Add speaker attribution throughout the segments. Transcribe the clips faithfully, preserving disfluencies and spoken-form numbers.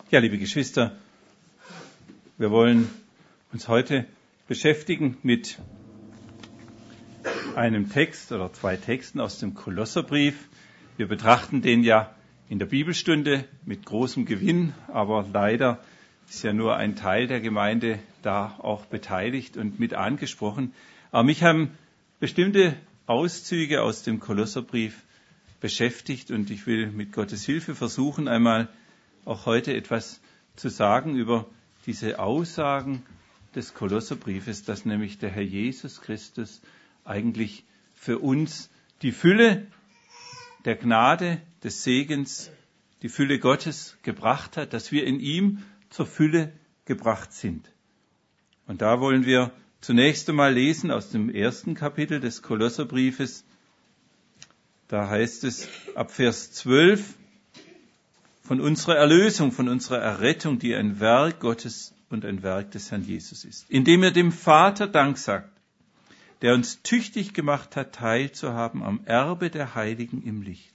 Speaker 1: Ja, liebe Geschwister, wir wollen uns heute beschäftigen mit einem Text oder zwei Texten aus dem Kolosserbrief. Wir betrachten den ja in der Bibelstunde mit großem Gewinn, aber leider ist ja nur ein Teil der Gemeinde da auch beteiligt und mit angesprochen. Aber mich haben bestimmte Auszüge aus dem Kolosserbrief beschäftigt und ich will mit Gottes Hilfe versuchen, einmal auch heute etwas zu sagen über diese Aussagen des Kolosserbriefes, dass nämlich der Herr Jesus Christus eigentlich für uns die Fülle der Gnade, des Segens, die Fülle Gottes gebracht hat, dass wir in ihm zur Fülle gebracht sind. Und da wollen wir zunächst einmal lesen aus dem ersten Kapitel des Kolosserbriefes. Da heißt es ab Vers zwölf, von unserer Erlösung, von unserer Errettung, die ein Werk Gottes und ein Werk des Herrn Jesus ist, indem ihr dem Vater Dank sagt, der uns tüchtig gemacht hat, teilzuhaben am Erbe der Heiligen im Licht.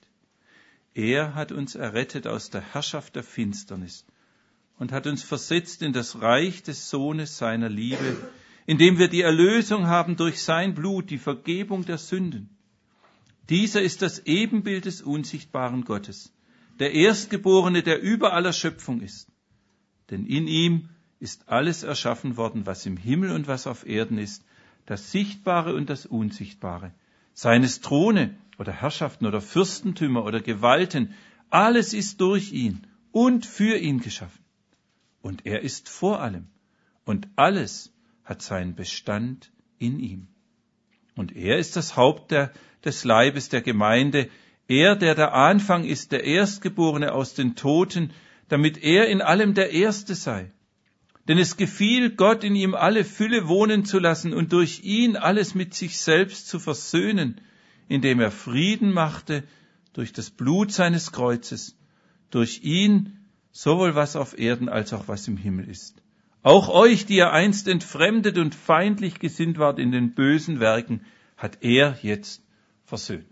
Speaker 1: Er hat uns errettet aus der Herrschaft der Finsternis und hat uns versetzt in das Reich des Sohnes seiner Liebe, indem wir die Erlösung haben durch sein Blut, die Vergebung der Sünden. Dieser ist das Ebenbild des unsichtbaren Gottes, der Erstgeborene, der über aller Schöpfung ist. Denn in ihm ist alles erschaffen worden, was im Himmel und was auf Erden ist, das Sichtbare und das Unsichtbare, seines Throne oder Herrschaften oder Fürstentümer oder Gewalten, alles ist durch ihn und für ihn geschaffen. Und er ist vor allem und alles hat seinen Bestand in ihm. Und er ist das Haupt der, des Leibes der Gemeinde, er, der der Anfang ist, der Erstgeborene aus den Toten, damit er in allem der Erste sei. Denn es gefiel Gott, in ihm alle Fülle wohnen zu lassen und durch ihn alles mit sich selbst zu versöhnen, indem er Frieden machte durch das Blut seines Kreuzes, durch ihn sowohl was auf Erden als auch was im Himmel ist. Auch euch, die ihr einst entfremdet und feindlich gesinnt wart in den bösen Werken, hat er jetzt versöhnt.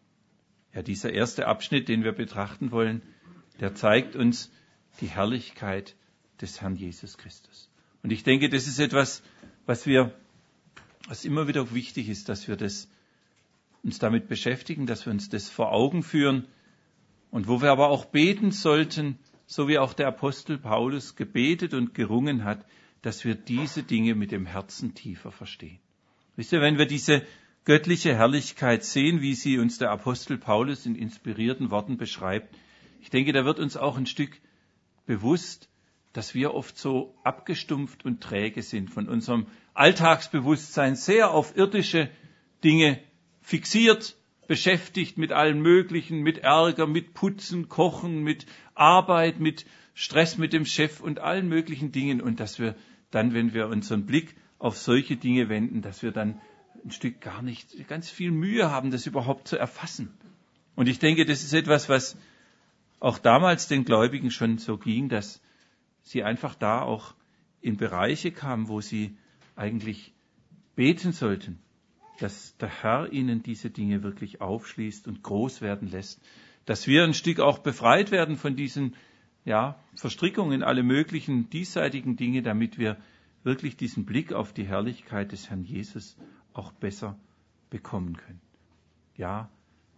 Speaker 1: Ja, dieser erste Abschnitt, den wir betrachten wollen, der zeigt uns die Herrlichkeit des Herrn Jesus Christus. Und ich denke, das ist etwas, was wir, was immer wieder wichtig ist, dass wir das, uns damit beschäftigen, dass wir uns das vor Augen führen und wo wir aber auch beten sollten, so wie auch der Apostel Paulus gebetet und gerungen hat, dass wir diese Dinge mit dem Herzen tiefer verstehen. Wisst ihr, wenn wir diese göttliche Herrlichkeit sehen, wie sie uns der Apostel Paulus in inspirierten Worten beschreibt, ich denke, da wird uns auch ein Stück bewusst, dass wir oft so abgestumpft und träge sind, von unserem Alltagsbewusstsein sehr auf irdische Dinge fixiert, beschäftigt mit allen Möglichen, mit Ärger, mit Putzen, Kochen, mit Arbeit, mit Stress mit dem Chef und allen möglichen Dingen. Und dass wir dann, wenn wir unseren Blick auf solche Dinge wenden, dass wir dann ein Stück gar nicht, ganz viel Mühe haben, das überhaupt zu erfassen. Und ich denke, das ist etwas, was auch damals den Gläubigen schon so ging, dass sie einfach da auch in Bereiche kamen, wo sie eigentlich beten sollten, dass der Herr ihnen diese Dinge wirklich aufschließt und groß werden lässt, dass wir ein Stück auch befreit werden von diesen ja, Verstrickungen in alle möglichen diesseitigen Dinge, damit wir wirklich diesen Blick auf die Herrlichkeit des Herrn Jesus auch besser bekommen können. Ja,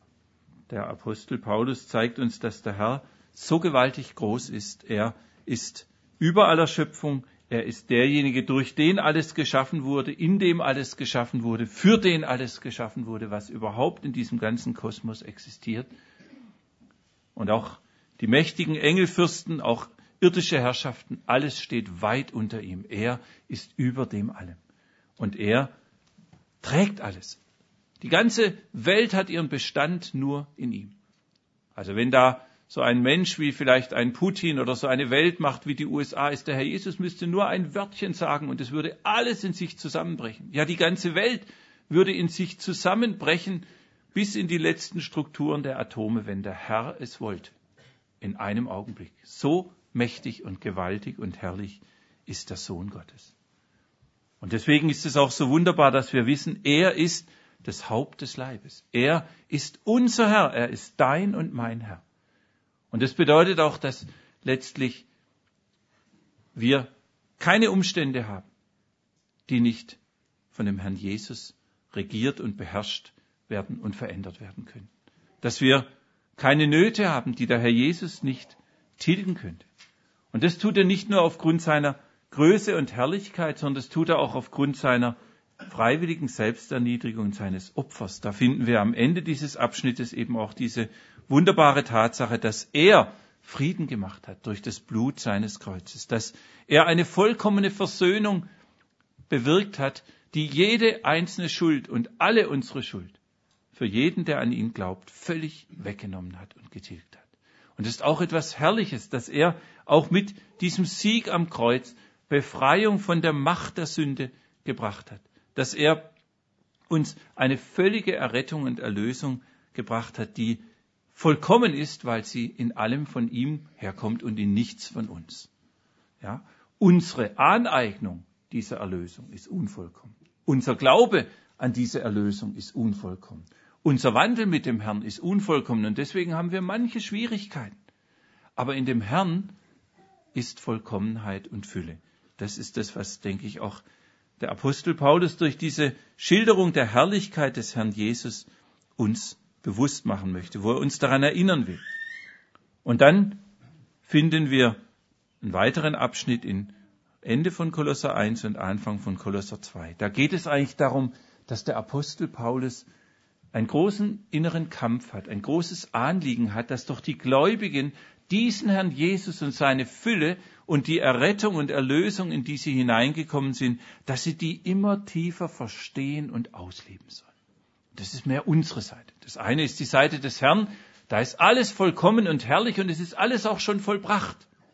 Speaker 1: der Apostel Paulus zeigt uns, dass der Herr so gewaltig groß ist. Er ist über aller Schöpfung. Er ist derjenige, durch den alles geschaffen wurde, in dem alles geschaffen wurde, für den alles geschaffen wurde, was überhaupt in diesem ganzen Kosmos existiert. Und auch die mächtigen Engelfürsten, auch irdische Herrschaften, alles steht weit unter ihm. Er ist über dem allem. Und er trägt alles. Die ganze Welt hat ihren Bestand nur in ihm. Also wenn da so ein Mensch wie vielleicht ein Putin oder so eine Weltmacht wie die U S A ist, der Herr Jesus müsste nur ein Wörtchen sagen und es würde alles in sich zusammenbrechen. Ja, die ganze Welt würde in sich zusammenbrechen bis in die letzten Strukturen der Atome, wenn der Herr es wollte. In einem Augenblick. So mächtig und gewaltig und herrlich ist der Sohn Gottes. Und deswegen ist es auch so wunderbar, dass wir wissen, er ist das Haupt des Leibes. Er ist unser Herr, er ist dein und mein Herr. Und das bedeutet auch, dass letztlich wir keine Umstände haben, die nicht von dem Herrn Jesus regiert und beherrscht werden und verändert werden können. Dass wir keine Nöte haben, die der Herr Jesus nicht tilgen könnte. Und das tut er nicht nur aufgrund seiner Größe und Herrlichkeit, sondern das tut er auch aufgrund seiner freiwilligen Selbsterniedrigung und seines Opfers. Da finden wir am Ende dieses Abschnittes eben auch diese wunderbare Tatsache, dass er Frieden gemacht hat durch das Blut seines Kreuzes, dass er eine vollkommene Versöhnung bewirkt hat, die jede einzelne Schuld und alle unsere Schuld für jeden, der an ihn glaubt, völlig weggenommen hat und getilgt hat. Und es ist auch etwas Herrliches, dass er auch mit diesem Sieg am Kreuz Befreiung von der Macht der Sünde gebracht hat. Dass er uns eine völlige Errettung und Erlösung gebracht hat, die vollkommen ist, weil sie in allem von ihm herkommt und in nichts von uns. Ja? Unsere Aneignung dieser Erlösung ist unvollkommen. Unser Glaube an diese Erlösung ist unvollkommen. Unser Wandel mit dem Herrn ist unvollkommen und deswegen haben wir manche Schwierigkeiten. Aber in dem Herrn ist Vollkommenheit und Fülle. Das ist das, was, denke ich, auch der Apostel Paulus durch diese Schilderung der Herrlichkeit des Herrn Jesus uns bewusst machen möchte, wo er uns daran erinnern will. Und dann finden wir einen weiteren Abschnitt in Ende von Kolosser eins und Anfang von Kolosser zwei. Da geht es eigentlich darum, dass der Apostel Paulus einen großen inneren Kampf hat, ein großes Anliegen hat, dass doch die Gläubigen diesen Herrn Jesus und seine Fülle und die Errettung und Erlösung, in die sie hineingekommen sind, dass sie die immer tiefer verstehen und ausleben sollen. Das ist mehr unsere Seite. Das eine ist die Seite des Herrn, da ist alles vollkommen und herrlich und es ist alles auch schon vollbracht.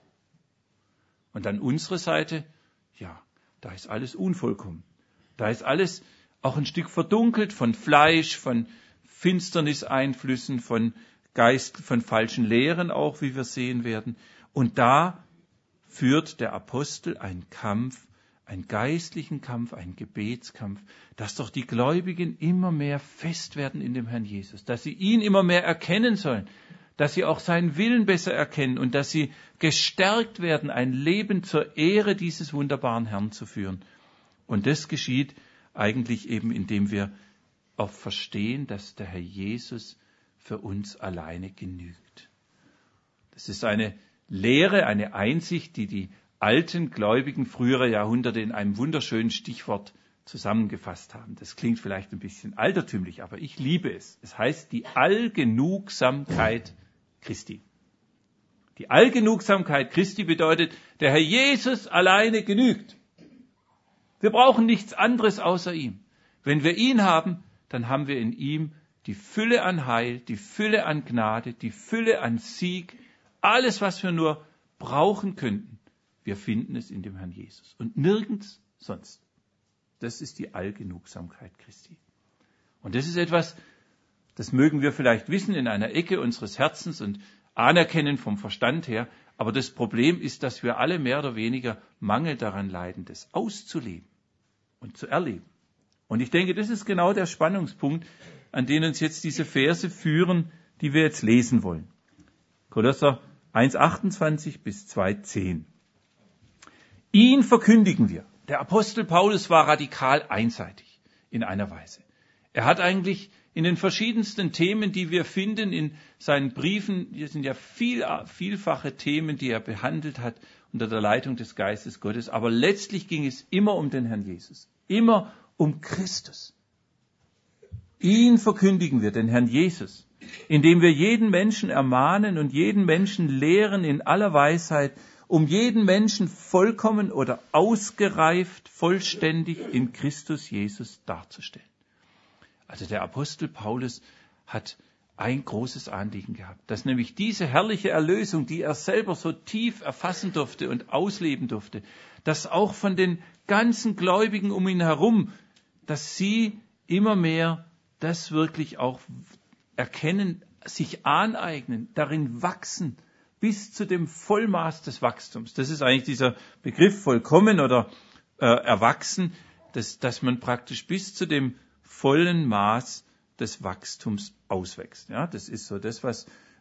Speaker 1: Und dann unsere Seite, ja, da ist alles unvollkommen. Da ist alles auch ein Stück verdunkelt von Fleisch, von Finsterniseinflüssen, von Geist, von falschen Lehren auch, wie wir sehen werden. Und da führt der Apostel einen Kampf, einen geistlichen Kampf, einen Gebetskampf, dass doch die Gläubigen immer mehr fest werden in dem Herrn Jesus, dass sie ihn immer mehr erkennen sollen, dass sie auch seinen Willen besser erkennen und dass sie gestärkt werden, ein Leben zur Ehre dieses wunderbaren Herrn zu führen. Und das geschieht eigentlich eben, indem wir auch verstehen, dass der Herr Jesus für uns alleine genügt. Das ist eine Lehre, eine Einsicht, die die alten Gläubigen früherer Jahrhunderte in einem wunderschönen Stichwort zusammengefasst haben. Das klingt vielleicht ein bisschen altertümlich, aber ich liebe es. Es heißt die Allgenugsamkeit Christi. Die Allgenugsamkeit Christi bedeutet, der Herr Jesus alleine genügt. Wir brauchen nichts anderes außer ihm. Wenn wir ihn haben, dann haben wir in ihm die Fülle an Heil, die Fülle an Gnade, die Fülle an Sieg, alles, was wir nur brauchen könnten. Wir finden es in dem Herrn Jesus und nirgends sonst. Das ist die Allgenugsamkeit Christi. Und das ist etwas, das mögen wir vielleicht wissen in einer Ecke unseres Herzens und anerkennen vom Verstand her, aber das Problem ist, dass wir alle mehr oder weniger Mangel daran leiden, das auszuleben und zu erleben. Und ich denke, das ist genau der Spannungspunkt, an den uns jetzt diese Verse führen, die wir jetzt lesen wollen. Kolosser eins, achtundzwanzig bis zwei, zehn. Ihn verkündigen wir. Der Apostel Paulus war radikal einseitig in einer Weise. Er hat eigentlich in den verschiedensten Themen, die wir finden in seinen Briefen, hier sind ja viel, vielfache Themen, die er behandelt hat unter der Leitung des Geistes Gottes, aber letztlich ging es immer um den Herrn Jesus, immer um Christus. Ihn verkündigen wir, den Herrn Jesus, indem wir jeden Menschen ermahnen und jeden Menschen lehren in aller Weisheit, um jeden Menschen vollkommen oder ausgereift, vollständig in Christus Jesus darzustellen. Also der Apostel Paulus hat ein großes Anliegen gehabt, dass nämlich diese herrliche Erlösung, die er selber so tief erfassen durfte und ausleben durfte, dass auch von den ganzen Gläubigen um ihn herum, dass sie immer mehr das wirklich auch erkennen, sich aneignen, darin wachsen, bis zu dem Vollmaß des Wachstums. Das ist eigentlich dieser Begriff vollkommen oder äh, erwachsen, dass, dass man praktisch bis zu dem vollen Maß des Wachstums auswächst. Ja, das ist so das, was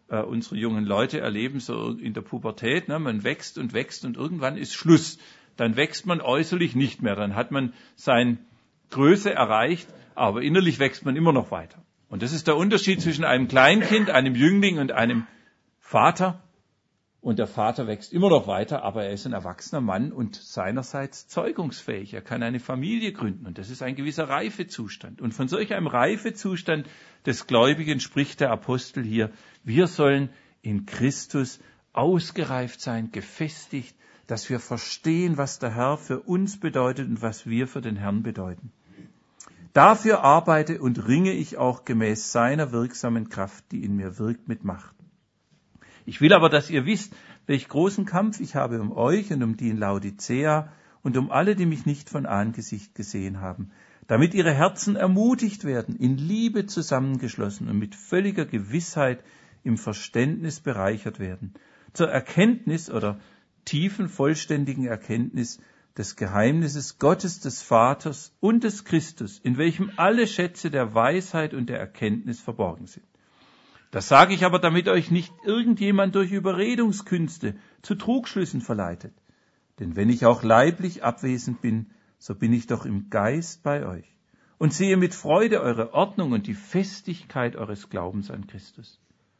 Speaker 1: äh, unsere jungen Leute erleben, so in der Pubertät. Ne? Man wächst und wächst und irgendwann ist Schluss. Dann wächst man äußerlich nicht mehr. Dann hat man seine Größe erreicht, aber innerlich wächst man immer noch weiter. Und das ist der Unterschied zwischen einem Kleinkind, einem Jüngling und einem Vater. Und der Vater wächst immer noch weiter, aber er ist ein erwachsener Mann und seinerseits zeugungsfähig. Er kann eine Familie gründen und das ist ein gewisser Reifezustand. Und von solch einem Reifezustand des Gläubigen spricht der Apostel hier. Wir sollen in Christus ausgereift sein, gefestigt, dass wir verstehen, was der Herr für uns bedeutet und was wir für den Herrn bedeuten. Dafür arbeite und ringe ich auch gemäß seiner wirksamen Kraft, die in mir wirkt, mit Macht. Ich will aber, dass ihr wisst, welch großen Kampf ich habe um euch und um die in Laodicea und um alle, die mich nicht von Angesicht gesehen haben, damit ihre Herzen ermutigt werden, in Liebe zusammengeschlossen und mit völliger Gewissheit im Verständnis bereichert werden, zur Erkenntnis oder tiefen, vollständigen Erkenntnis des Geheimnisses Gottes, des Vaters und des Christus, in welchem alle Schätze der Weisheit und der Erkenntnis verborgen sind. Das sage ich aber, damit euch nicht irgendjemand durch Überredungskünste zu Trugschlüssen verleitet. Denn wenn ich auch leiblich abwesend bin, so bin ich doch im Geist bei euch und sehe mit Freude eure Ordnung und die Festigkeit eures Glaubens an Christus.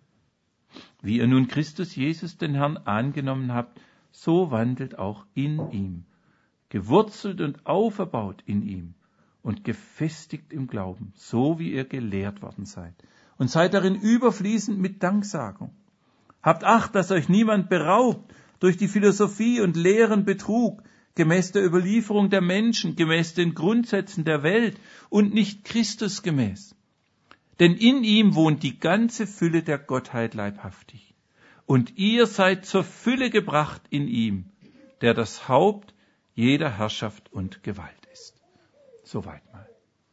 Speaker 1: Wie ihr nun Christus Jesus, den Herrn, angenommen habt, so wandelt auch in ihm, gewurzelt und auferbaut in ihm und gefestigt im Glauben, so wie ihr gelehrt worden seid. Und seid darin überfließend mit Danksagung. Habt Acht, dass euch niemand beraubt durch die Philosophie und leeren Betrug, gemäß der Überlieferung der Menschen, gemäß den Grundsätzen der Welt und nicht Christus gemäß. Denn in ihm wohnt die ganze Fülle der Gottheit leibhaftig. Und ihr seid zur Fülle gebracht in ihm, der das Haupt jeder Herrschaft und Gewalt ist. Soweit mal.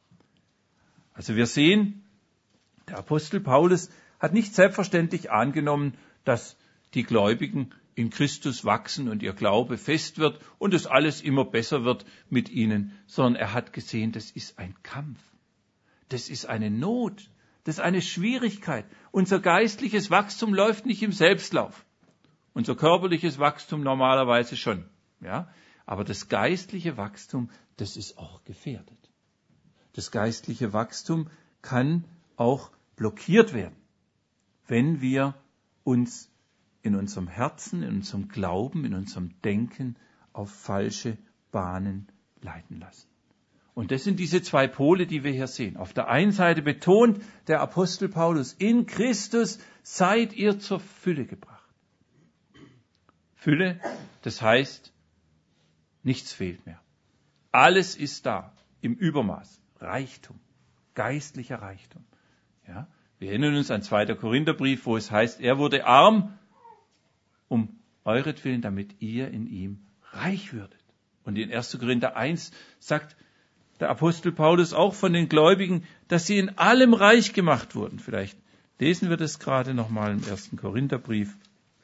Speaker 1: Also wir sehen, der Apostel Paulus hat nicht selbstverständlich angenommen, dass die Gläubigen in Christus wachsen und ihr Glaube fest wird und es alles immer besser wird mit ihnen, sondern er hat gesehen, das ist ein Kampf, das ist eine Not, das ist eine Schwierigkeit. Unser geistliches Wachstum läuft nicht im Selbstlauf, unser körperliches Wachstum normalerweise schon, ja, aber das geistliche Wachstum, das ist auch gefährdet. Das geistliche Wachstum kann auch blockiert werden, wenn wir uns in unserem Herzen, in unserem Glauben, in unserem Denken auf falsche Bahnen leiten lassen. Und das sind diese zwei Pole, die wir hier sehen. Auf der einen Seite betont der Apostel Paulus, in Christus seid ihr zur Fülle gebracht. Fülle, das heißt, nichts fehlt mehr. Alles ist da, im Übermaß. Reichtum, geistlicher Reichtum. Ja, wir erinnern uns an zweiter Korintherbrief, wo es heißt, er wurde arm, um euretwillen, damit ihr in ihm reich würdet. Und in erster Korinther eins sagt der Apostel Paulus auch von den Gläubigen, dass sie in allem reich gemacht wurden. Vielleicht lesen wir das gerade nochmal im ersten Korintherbrief.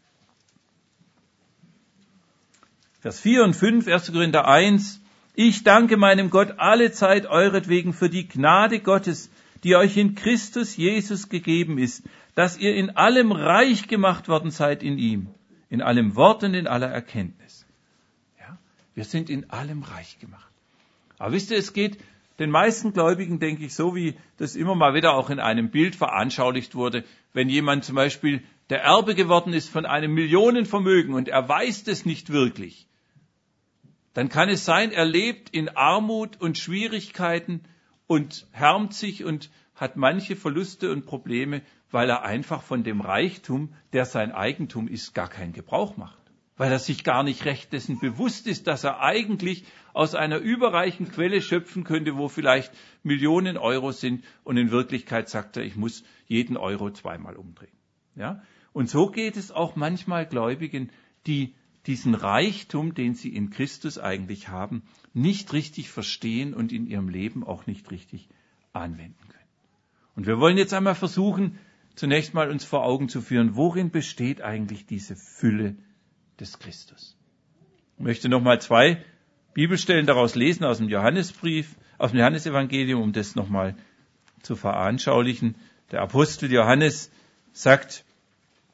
Speaker 1: Vers vier und fünf, erster Korinther eins. Ich danke meinem Gott alle Zeit euretwegen für die Gnade Gottes, die euch in Christus Jesus gegeben ist, dass ihr in allem reich gemacht worden seid in ihm, in allem Wort und in aller Erkenntnis. Ja, wir sind in allem reich gemacht. Aber wisst ihr, es geht den meisten Gläubigen, denke ich, so wie das immer mal wieder auch in einem Bild veranschaulicht wurde, wenn jemand zum Beispiel der Erbe geworden ist von einem Millionenvermögen und er weiß es nicht wirklich, dann kann es sein, er lebt in Armut und Schwierigkeiten und härmt sich und hat manche Verluste und Probleme, weil er einfach von dem Reichtum, der sein Eigentum ist, gar keinen Gebrauch macht. Weil er sich gar nicht recht dessen bewusst ist, dass er eigentlich aus einer überreichen Quelle schöpfen könnte, wo vielleicht Millionen Euro sind und in Wirklichkeit sagt er, ich muss jeden Euro zweimal umdrehen. Ja? Und so geht es auch manchmal Gläubigen, die diesen Reichtum, den sie in Christus eigentlich haben, nicht richtig verstehen und in ihrem Leben auch nicht richtig anwenden können. Und wir wollen jetzt einmal versuchen, zunächst mal uns vor Augen zu führen, worin besteht eigentlich diese Fülle des Christus. Ich möchte nochmal zwei Bibelstellen daraus lesen aus dem Johannesbrief, aus dem Johannesevangelium, um das nochmal zu veranschaulichen. Der Apostel Johannes sagt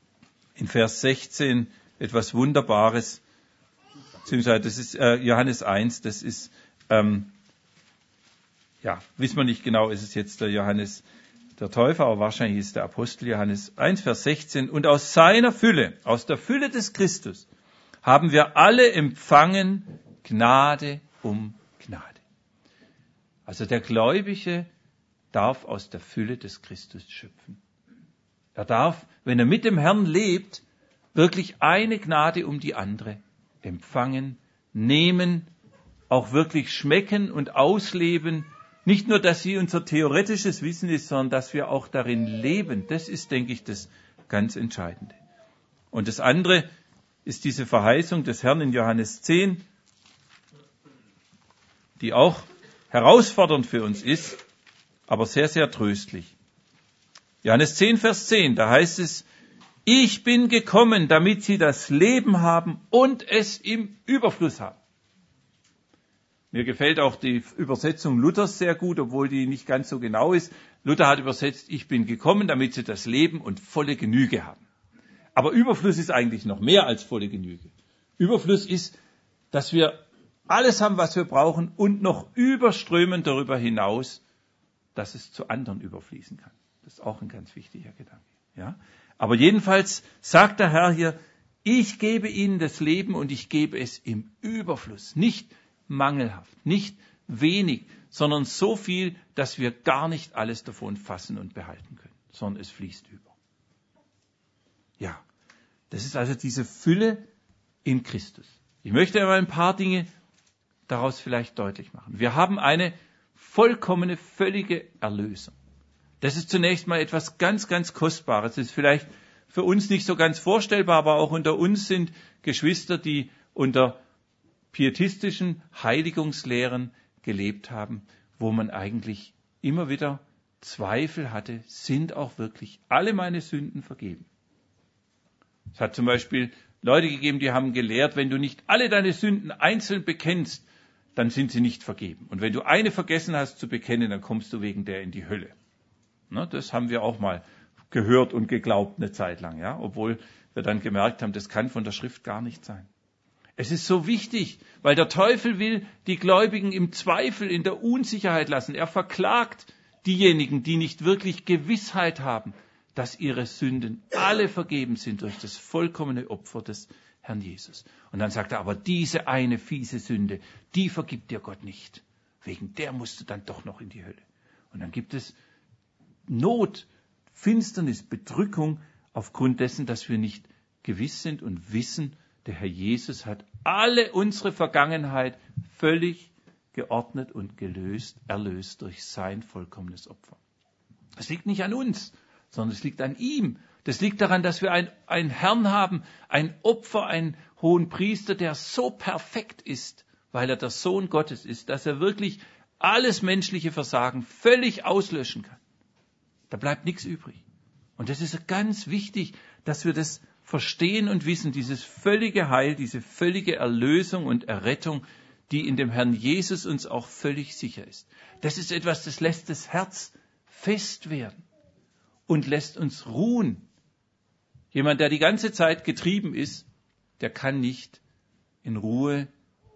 Speaker 1: in Vers sechzehn etwas Wunderbares, beziehungsweise das ist äh, Johannes eins, das ist, ähm, ja, wissen wir nicht genau, ist es jetzt der Johannes der Täufer, aber wahrscheinlich ist der Apostel Johannes eins, Vers sechzehn. Und aus seiner Fülle, aus der Fülle des Christus, haben wir alle empfangen Gnade um Gnade. Also der Gläubige darf aus der Fülle des Christus schöpfen. Er darf, wenn er mit dem Herrn lebt, wirklich eine Gnade um die andere empfangen, nehmen, auch wirklich schmecken und ausleben. Nicht nur, dass sie unser theoretisches Wissen ist, sondern dass wir auch darin leben. Das ist, denke ich, das ganz Entscheidende. Und das andere ist diese Verheißung des Herrn in Johannes zehn, die auch herausfordernd für uns ist, aber sehr, sehr tröstlich. Johannes zehn, Vers zehn, da heißt es, ich bin gekommen, damit sie das Leben haben und es im Überfluss haben. Mir gefällt auch die Übersetzung Luthers sehr gut, obwohl die nicht ganz so genau ist. Luther hat übersetzt, ich bin gekommen, damit sie das Leben und volle Genüge haben. Aber Überfluss ist eigentlich noch mehr als volle Genüge. Überfluss ist, dass wir alles haben, was wir brauchen und noch überströmen darüber hinaus, dass es zu anderen überfließen kann. Das ist auch ein ganz wichtiger Gedanke. Ja? Aber jedenfalls sagt der Herr hier, ich gebe ihnen das Leben und ich gebe es im Überfluss. Nicht mangelhaft, nicht wenig, sondern so viel, dass wir gar nicht alles davon fassen und behalten können, sondern es fließt über. Ja, das ist also diese Fülle in Christus. Ich möchte aber ein paar Dinge daraus vielleicht deutlich machen. Wir haben eine vollkommene, völlige Erlösung. Das ist zunächst mal etwas ganz, ganz Kostbares. Das ist vielleicht für uns nicht so ganz vorstellbar, aber auch unter uns sind Geschwister, die unter pietistischen Heiligungslehren gelebt haben, wo man eigentlich immer wieder Zweifel hatte, sind auch wirklich alle meine Sünden vergeben. Es hat zum Beispiel Leute gegeben, die haben gelehrt, wenn du nicht alle deine Sünden einzeln bekennst, dann sind sie nicht vergeben. Und wenn du eine vergessen hast zu bekennen, dann kommst du wegen der in die Hölle. Na, das haben wir auch mal gehört und geglaubt eine Zeit lang, ja, obwohl wir dann gemerkt haben, das kann von der Schrift gar nicht sein. Es ist so wichtig, weil der Teufel will die Gläubigen im Zweifel, in der Unsicherheit lassen. Er verklagt diejenigen, die nicht wirklich Gewissheit haben, dass ihre Sünden alle vergeben sind durch das vollkommene Opfer des Herrn Jesus. Und dann sagt er, aber diese eine fiese Sünde, die vergibt dir Gott nicht. Wegen der musst du dann doch noch in die Hölle. Und dann gibt es Not, Finsternis, Bedrückung aufgrund dessen, dass wir nicht gewiss sind und wissen, der Herr Jesus hat alle unsere Vergangenheit völlig geordnet und gelöst, erlöst durch sein vollkommenes Opfer. Das liegt nicht an uns, sondern es liegt an ihm. Das liegt daran, dass wir ein, einen Herrn haben, ein Opfer, einen hohen Priester, der so perfekt ist, weil er der Sohn Gottes ist, dass er wirklich alles menschliche Versagen völlig auslöschen kann. Da bleibt nichts übrig. Und das ist ganz wichtig, dass wir das verstehen und wissen, dieses völlige Heil, diese völlige Erlösung und Errettung, die in dem Herrn Jesus uns auch völlig sicher ist. Das ist etwas, das lässt das Herz fest werden und lässt uns ruhen. Jemand, der die ganze Zeit getrieben ist, der kann nicht in Ruhe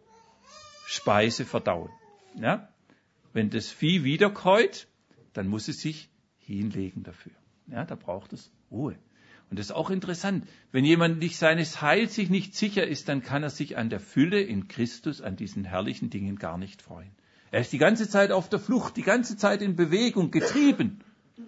Speaker 1: Speise verdauen. Ja? Wenn das Vieh wiederkäut, dann muss es sich hinlegen dafür. Ja, da braucht es Ruhe. Und das ist auch interessant. Wenn jemand nicht seines Heils sich nicht sicher ist, dann kann er sich an der Fülle in Christus, an diesen herrlichen Dingen gar nicht freuen. Er ist die ganze Zeit auf der Flucht, die ganze Zeit in Bewegung, getrieben.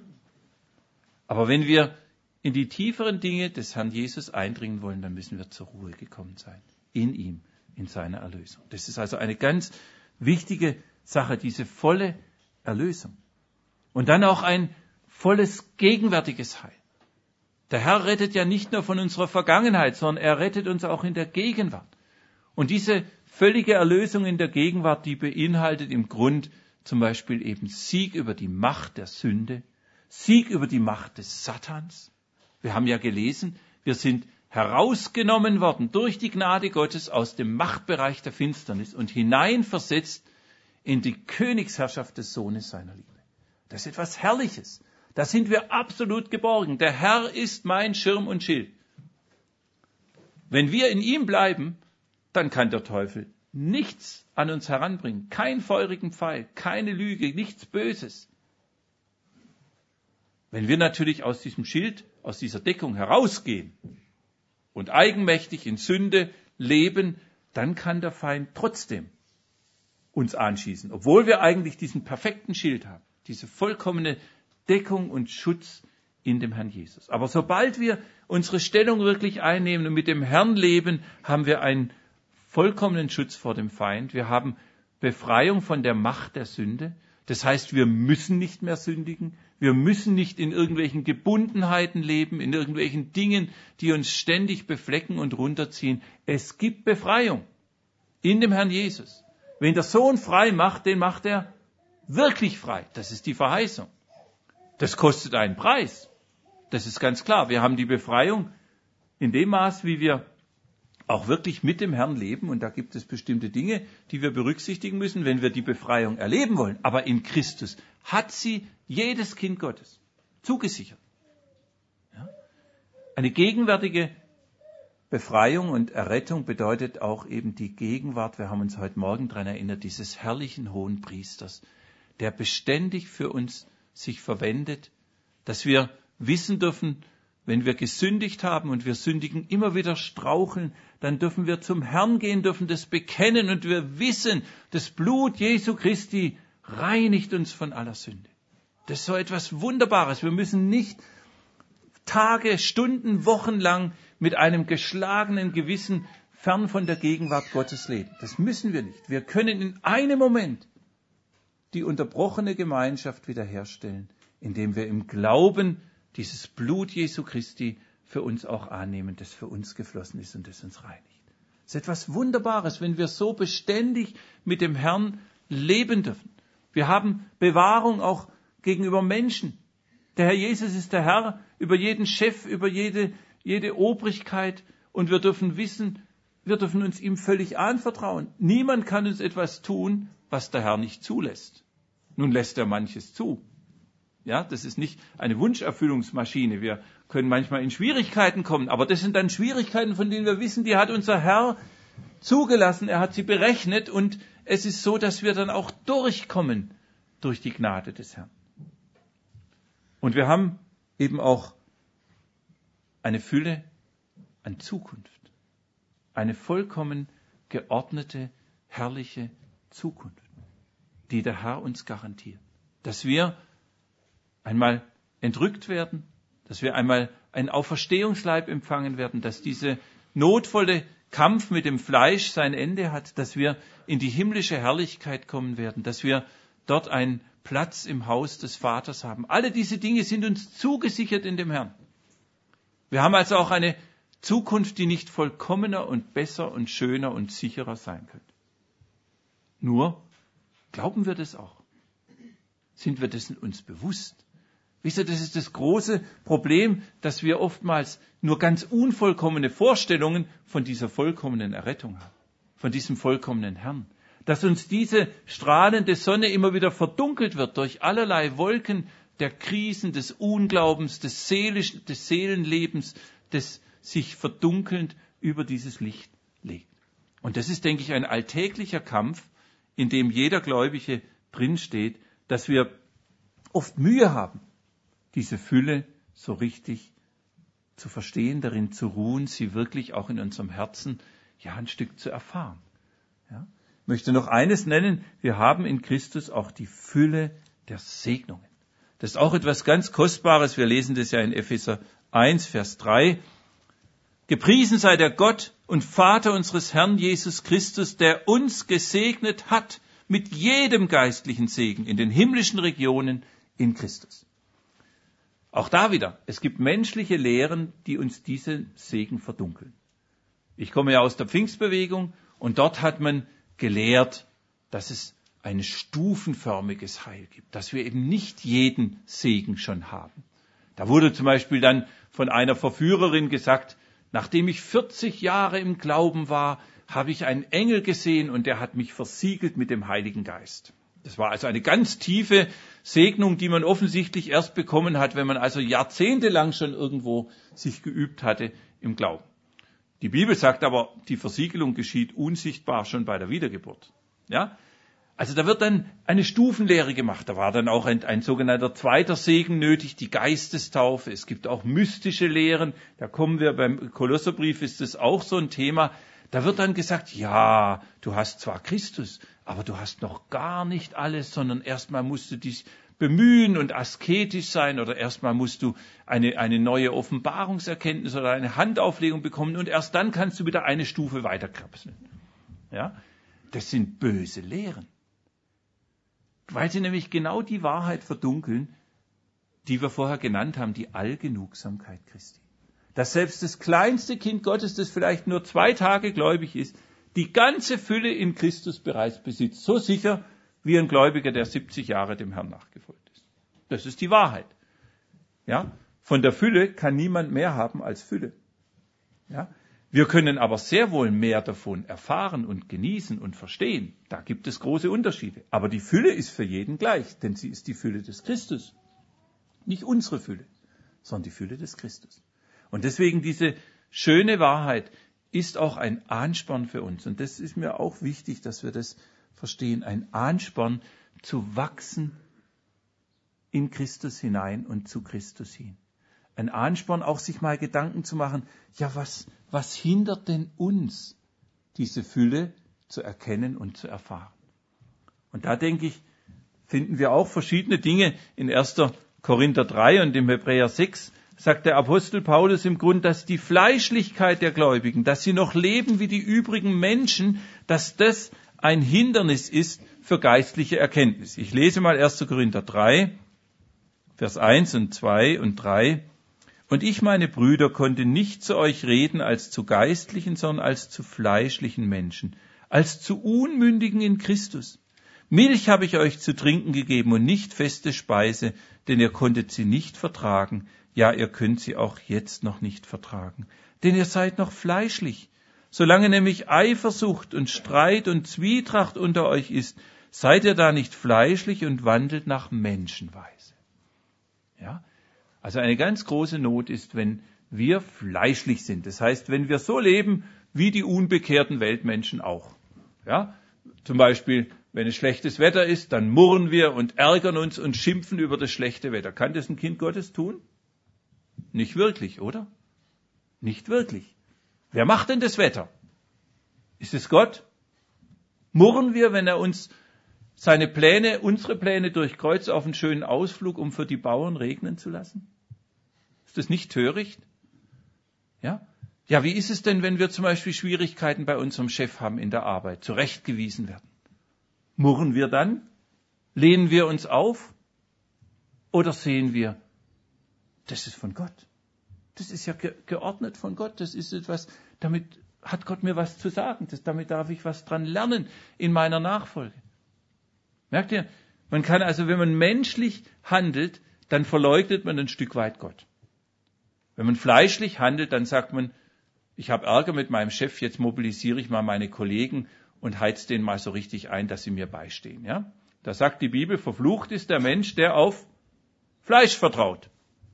Speaker 1: Aber wenn wir in die tieferen Dinge des Herrn Jesus eindringen wollen, dann müssen wir zur Ruhe gekommen sein. In ihm, in seiner Erlösung. Das ist also eine ganz wichtige Sache, diese volle Erlösung. Und dann auch ein volles gegenwärtiges Heil. Der Herr rettet ja nicht nur von unserer Vergangenheit, sondern er rettet uns auch in der Gegenwart. Und diese völlige Erlösung in der Gegenwart, die beinhaltet im Grund zum Beispiel eben Sieg über die Macht der Sünde, Sieg über die Macht des Satans. Wir haben ja gelesen, wir sind herausgenommen worden durch die Gnade Gottes aus dem Machtbereich der Finsternis und hineinversetzt in die Königsherrschaft des Sohnes seiner Liebe. Das ist etwas Herrliches. Da sind wir absolut geborgen. Der Herr ist mein Schirm und Schild. Wenn wir in ihm bleiben, dann kann der Teufel nichts an uns heranbringen. Keinen feurigen Pfeil, keine Lüge, nichts Böses. Wenn wir natürlich aus diesem Schild, aus dieser Deckung herausgehen und eigenmächtig in Sünde leben, dann kann der Feind trotzdem uns anschießen, obwohl wir eigentlich diesen perfekten Schild haben, diese vollkommene Deckung und Schutz in dem Herrn Jesus. Aber sobald wir unsere Stellung wirklich einnehmen und mit dem Herrn leben, haben wir einen vollkommenen Schutz vor dem Feind. Wir haben Befreiung von der Macht der Sünde. Das heißt, wir müssen nicht mehr sündigen. Wir müssen nicht in irgendwelchen Gebundenheiten leben, in irgendwelchen Dingen, die uns ständig beflecken und runterziehen. Es gibt Befreiung in dem Herrn Jesus. Wen der Sohn frei macht, den macht er wirklich frei. Das ist die Verheißung. Das kostet einen Preis. Das ist ganz klar. Wir haben die Befreiung in dem Maß, wie wir auch wirklich mit dem Herrn leben. Und da gibt es bestimmte Dinge, die wir berücksichtigen müssen, wenn wir die Befreiung erleben wollen. Aber in Christus hat sie jedes Kind Gottes zugesichert. Ja? Eine gegenwärtige Befreiung und Errettung bedeutet auch eben die Gegenwart, wir haben uns heute Morgen daran erinnert, dieses herrlichen hohen Priesters, der beständig für uns sich verwendet, dass wir wissen dürfen, wenn wir gesündigt haben und wir sündigen, immer wieder straucheln, dann dürfen wir zum Herrn gehen, dürfen das bekennen und wir wissen, das Blut Jesu Christi reinigt uns von aller Sünde. Das ist so etwas Wunderbares. Wir müssen nicht Tage, Stunden, Wochen lang mit einem geschlagenen Gewissen fern von der Gegenwart Gottes leben. Das müssen wir nicht. Wir können in einem Moment die unterbrochene Gemeinschaft wiederherstellen, indem wir im Glauben dieses Blut Jesu Christi für uns auch annehmen, das für uns geflossen ist und das uns reinigt. Es ist etwas Wunderbares, wenn wir so beständig mit dem Herrn leben dürfen. Wir haben Bewahrung auch gegenüber Menschen. Der Herr Jesus ist der Herr über jeden Chef, über jede, jede Obrigkeit und wir dürfen wissen, wir dürfen uns ihm völlig anvertrauen. Niemand kann uns etwas tun, was der Herr nicht zulässt. Nun lässt er manches zu. Ja, das ist nicht eine Wunscherfüllungsmaschine. Wir können manchmal in Schwierigkeiten kommen, aber das sind dann Schwierigkeiten, von denen wir wissen, die hat unser Herr zugelassen, er hat sie berechnet und es ist so, dass wir dann auch durchkommen durch die Gnade des Herrn. Und wir haben eben auch eine Fülle an Zukunft, eine vollkommen geordnete, herrliche Zukunft, die der Herr uns garantiert, dass wir einmal entrückt werden, dass wir einmal einen Auferstehungsleib empfangen werden, dass dieser notvolle Kampf mit dem Fleisch sein Ende hat, dass wir in die himmlische Herrlichkeit kommen werden, dass wir dort einen Platz im Haus des Vaters haben. Alle diese Dinge sind uns zugesichert in dem Herrn. Wir haben also auch eine Zukunft, die nicht vollkommener und besser und schöner und sicherer sein könnte. Nur, glauben wir das auch? Sind wir dessen uns bewusst? Wisst ihr, das ist das große Problem, dass wir oftmals nur ganz unvollkommene Vorstellungen von dieser vollkommenen Errettung haben, von diesem vollkommenen Herrn. Dass uns diese strahlende Sonne immer wieder verdunkelt wird durch allerlei Wolken der Krisen, des Unglaubens, des, Seelisch, des Seelenlebens, das sich verdunkelnd über dieses Licht legt. Und das ist, denke ich, ein alltäglicher Kampf, in dem jeder Gläubige drinsteht, dass wir oft Mühe haben, diese Fülle so richtig zu verstehen, darin zu ruhen, sie wirklich auch in unserem Herzen ja ein Stück zu erfahren. Ja? Ich möchte noch eines nennen, wir haben in Christus auch die Fülle der Segnungen. Das ist auch etwas ganz Kostbares, wir lesen das ja in Epheser eins, Vers drei. Gepriesen sei der Gott und Vater unseres Herrn Jesus Christus, der uns gesegnet hat mit jedem geistlichen Segen in den himmlischen Regionen in Christus. Auch da wieder, es gibt menschliche Lehren, die uns diesen Segen verdunkeln. Ich komme ja aus der Pfingstbewegung und dort hat man gelehrt, dass es ein stufenförmiges Heil gibt, dass wir eben nicht jeden Segen schon haben. Da wurde zum Beispiel dann von einer Verführerin gesagt, nachdem ich vierzig Jahre im Glauben war, habe ich einen Engel gesehen und der hat mich versiegelt mit dem Heiligen Geist. Das war also eine ganz tiefe Segnung, die man offensichtlich erst bekommen hat, wenn man also jahrzehntelang schon irgendwo sich geübt hatte im Glauben. Die Bibel sagt aber, die Versiegelung geschieht unsichtbar schon bei der Wiedergeburt. Ja? Also da wird dann eine Stufenlehre gemacht. Da war dann auch ein, ein sogenannter zweiter Segen nötig, die Geistestaufe. Es gibt auch mystische Lehren. Da kommen wir beim Kolosserbrief, ist das auch so ein Thema. Da wird dann gesagt, ja, du hast zwar Christus, aber du hast noch gar nicht alles, sondern erstmal musst du dich bemühen und asketisch sein oder erstmal musst du eine, eine neue Offenbarungserkenntnis oder eine Handauflegung bekommen und erst dann kannst du wieder eine Stufe weiterkrapseln. Ja? Das sind böse Lehren. Weil sie nämlich genau die Wahrheit verdunkeln, die wir vorher genannt haben, die Allgenugsamkeit Christi. Dass selbst das kleinste Kind Gottes, das vielleicht nur zwei Tage gläubig ist, die ganze Fülle in Christus bereits besitzt. So sicher wie ein Gläubiger, der siebzig Jahre dem Herrn nachgefolgt ist. Das ist die Wahrheit. Ja? Von der Fülle kann niemand mehr haben als Fülle. Ja? Wir können aber sehr wohl mehr davon erfahren und genießen und verstehen. Da gibt es große Unterschiede. Aber die Fülle ist für jeden gleich, denn sie ist die Fülle des Christus. Nicht unsere Fülle, sondern die Fülle des Christus. Und deswegen diese schöne Wahrheit ist auch ein Ansporn für uns. Und das ist mir auch wichtig, dass wir das verstehen. Ein Ansporn zu wachsen in Christus hinein und zu Christus hin. Ein Ansporn, auch sich mal Gedanken zu machen, ja, was, was hindert denn uns, diese Fülle zu erkennen und zu erfahren? Und da denke ich, finden wir auch verschiedene Dinge. In erster Korinther drei und im Hebräer sechs sagt der Apostel Paulus im Grund, dass die Fleischlichkeit der Gläubigen, dass sie noch leben wie die übrigen Menschen, dass das ein Hindernis ist für geistliche Erkenntnis. Ich lese mal erster Korinther drei, Vers eins und zwei und drei. Und ich, meine Brüder, konnte nicht zu euch reden als zu geistlichen, sondern als zu fleischlichen Menschen, als zu Unmündigen in Christus. Milch habe ich euch zu trinken gegeben und nicht feste Speise, denn ihr konntet sie nicht vertragen. Ja, ihr könnt sie auch jetzt noch nicht vertragen, denn ihr seid noch fleischlich. Solange nämlich Eifersucht und Streit und Zwietracht unter euch ist, seid ihr da nicht fleischlich und wandelt nach Menschenweise. Ja? Also eine ganz große Not ist, wenn wir fleischlich sind. Das heißt, wenn wir so leben, wie die unbekehrten Weltmenschen auch. Ja? Zum Beispiel, wenn es schlechtes Wetter ist, dann murren wir und ärgern uns und schimpfen über das schlechte Wetter. Kann das ein Kind Gottes tun? Nicht wirklich, oder? Nicht wirklich. Wer macht denn das Wetter? Ist es Gott? Murren wir, wenn er uns seine Pläne, unsere Pläne durchkreuzt auf einen schönen Ausflug, um für die Bauern regnen zu lassen? Ist das nicht töricht? Ja? Ja, wie ist es denn, wenn wir zum Beispiel Schwierigkeiten bei unserem Chef haben in der Arbeit, zurechtgewiesen werden? Murren wir dann? Lehnen wir uns auf? Oder sehen wir, das ist von Gott. Das ist ja ge- geordnet von Gott. Das ist etwas, damit hat Gott mir was zu sagen. Das, damit darf ich was dran lernen in meiner Nachfolge. Merkt ihr? Man kann also, wenn man menschlich handelt, dann verleugnet man ein Stück weit Gott. Wenn man fleischlich handelt, dann sagt man, ich habe Ärger mit meinem Chef, jetzt mobilisiere ich mal meine Kollegen und heiz denen mal so richtig ein, dass sie mir beistehen. Ja? Da sagt die Bibel, verflucht ist der Mensch, der auf Fleisch vertraut.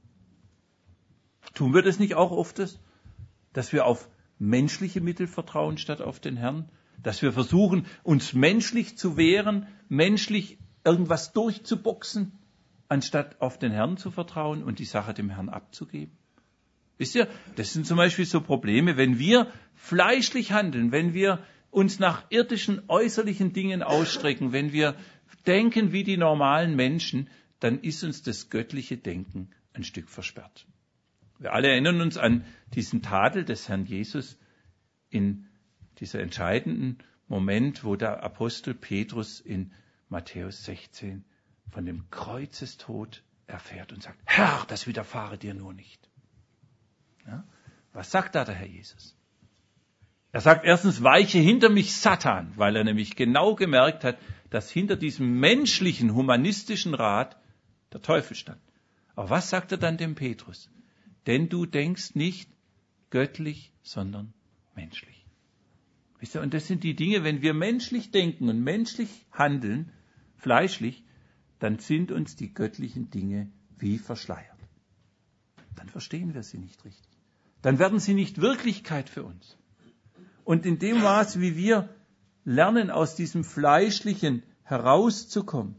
Speaker 1: Tun wir das nicht auch oft, dass wir auf menschliche Mittel vertrauen statt auf den Herrn? Dass wir versuchen, uns menschlich zu wehren, menschlich irgendwas durchzuboxen, anstatt auf den Herrn zu vertrauen und die Sache dem Herrn abzugeben? Wisst ihr, das sind zum Beispiel so Probleme, wenn wir fleischlich handeln, wenn wir uns nach irdischen, äußerlichen Dingen ausstrecken, wenn wir denken wie die normalen Menschen, dann ist uns das göttliche Denken ein Stück versperrt. Wir alle erinnern uns an diesen Tadel des Herrn Jesus in dieser entscheidenden Moment, wo der Apostel Petrus in Matthäus sechzehn von dem Kreuzestod erfährt und sagt, Herr, das widerfahre dir nur nicht. Ja? Was sagt da der Herr Jesus? Er sagt erstens, weiche hinter mich, Satan, weil er nämlich genau gemerkt hat, dass hinter diesem menschlichen, humanistischen Rat der Teufel stand. Aber was sagt er dann dem Petrus? Denn du denkst nicht göttlich, sondern menschlich. Wisst ihr, und das sind die Dinge, wenn wir menschlich denken und menschlich handeln, fleischlich, dann sind uns die göttlichen Dinge wie verschleiert. Dann verstehen wir sie nicht richtig. dann werden sie nicht Wirklichkeit für uns. Und in dem Maß, wie wir lernen, aus diesem Fleischlichen herauszukommen,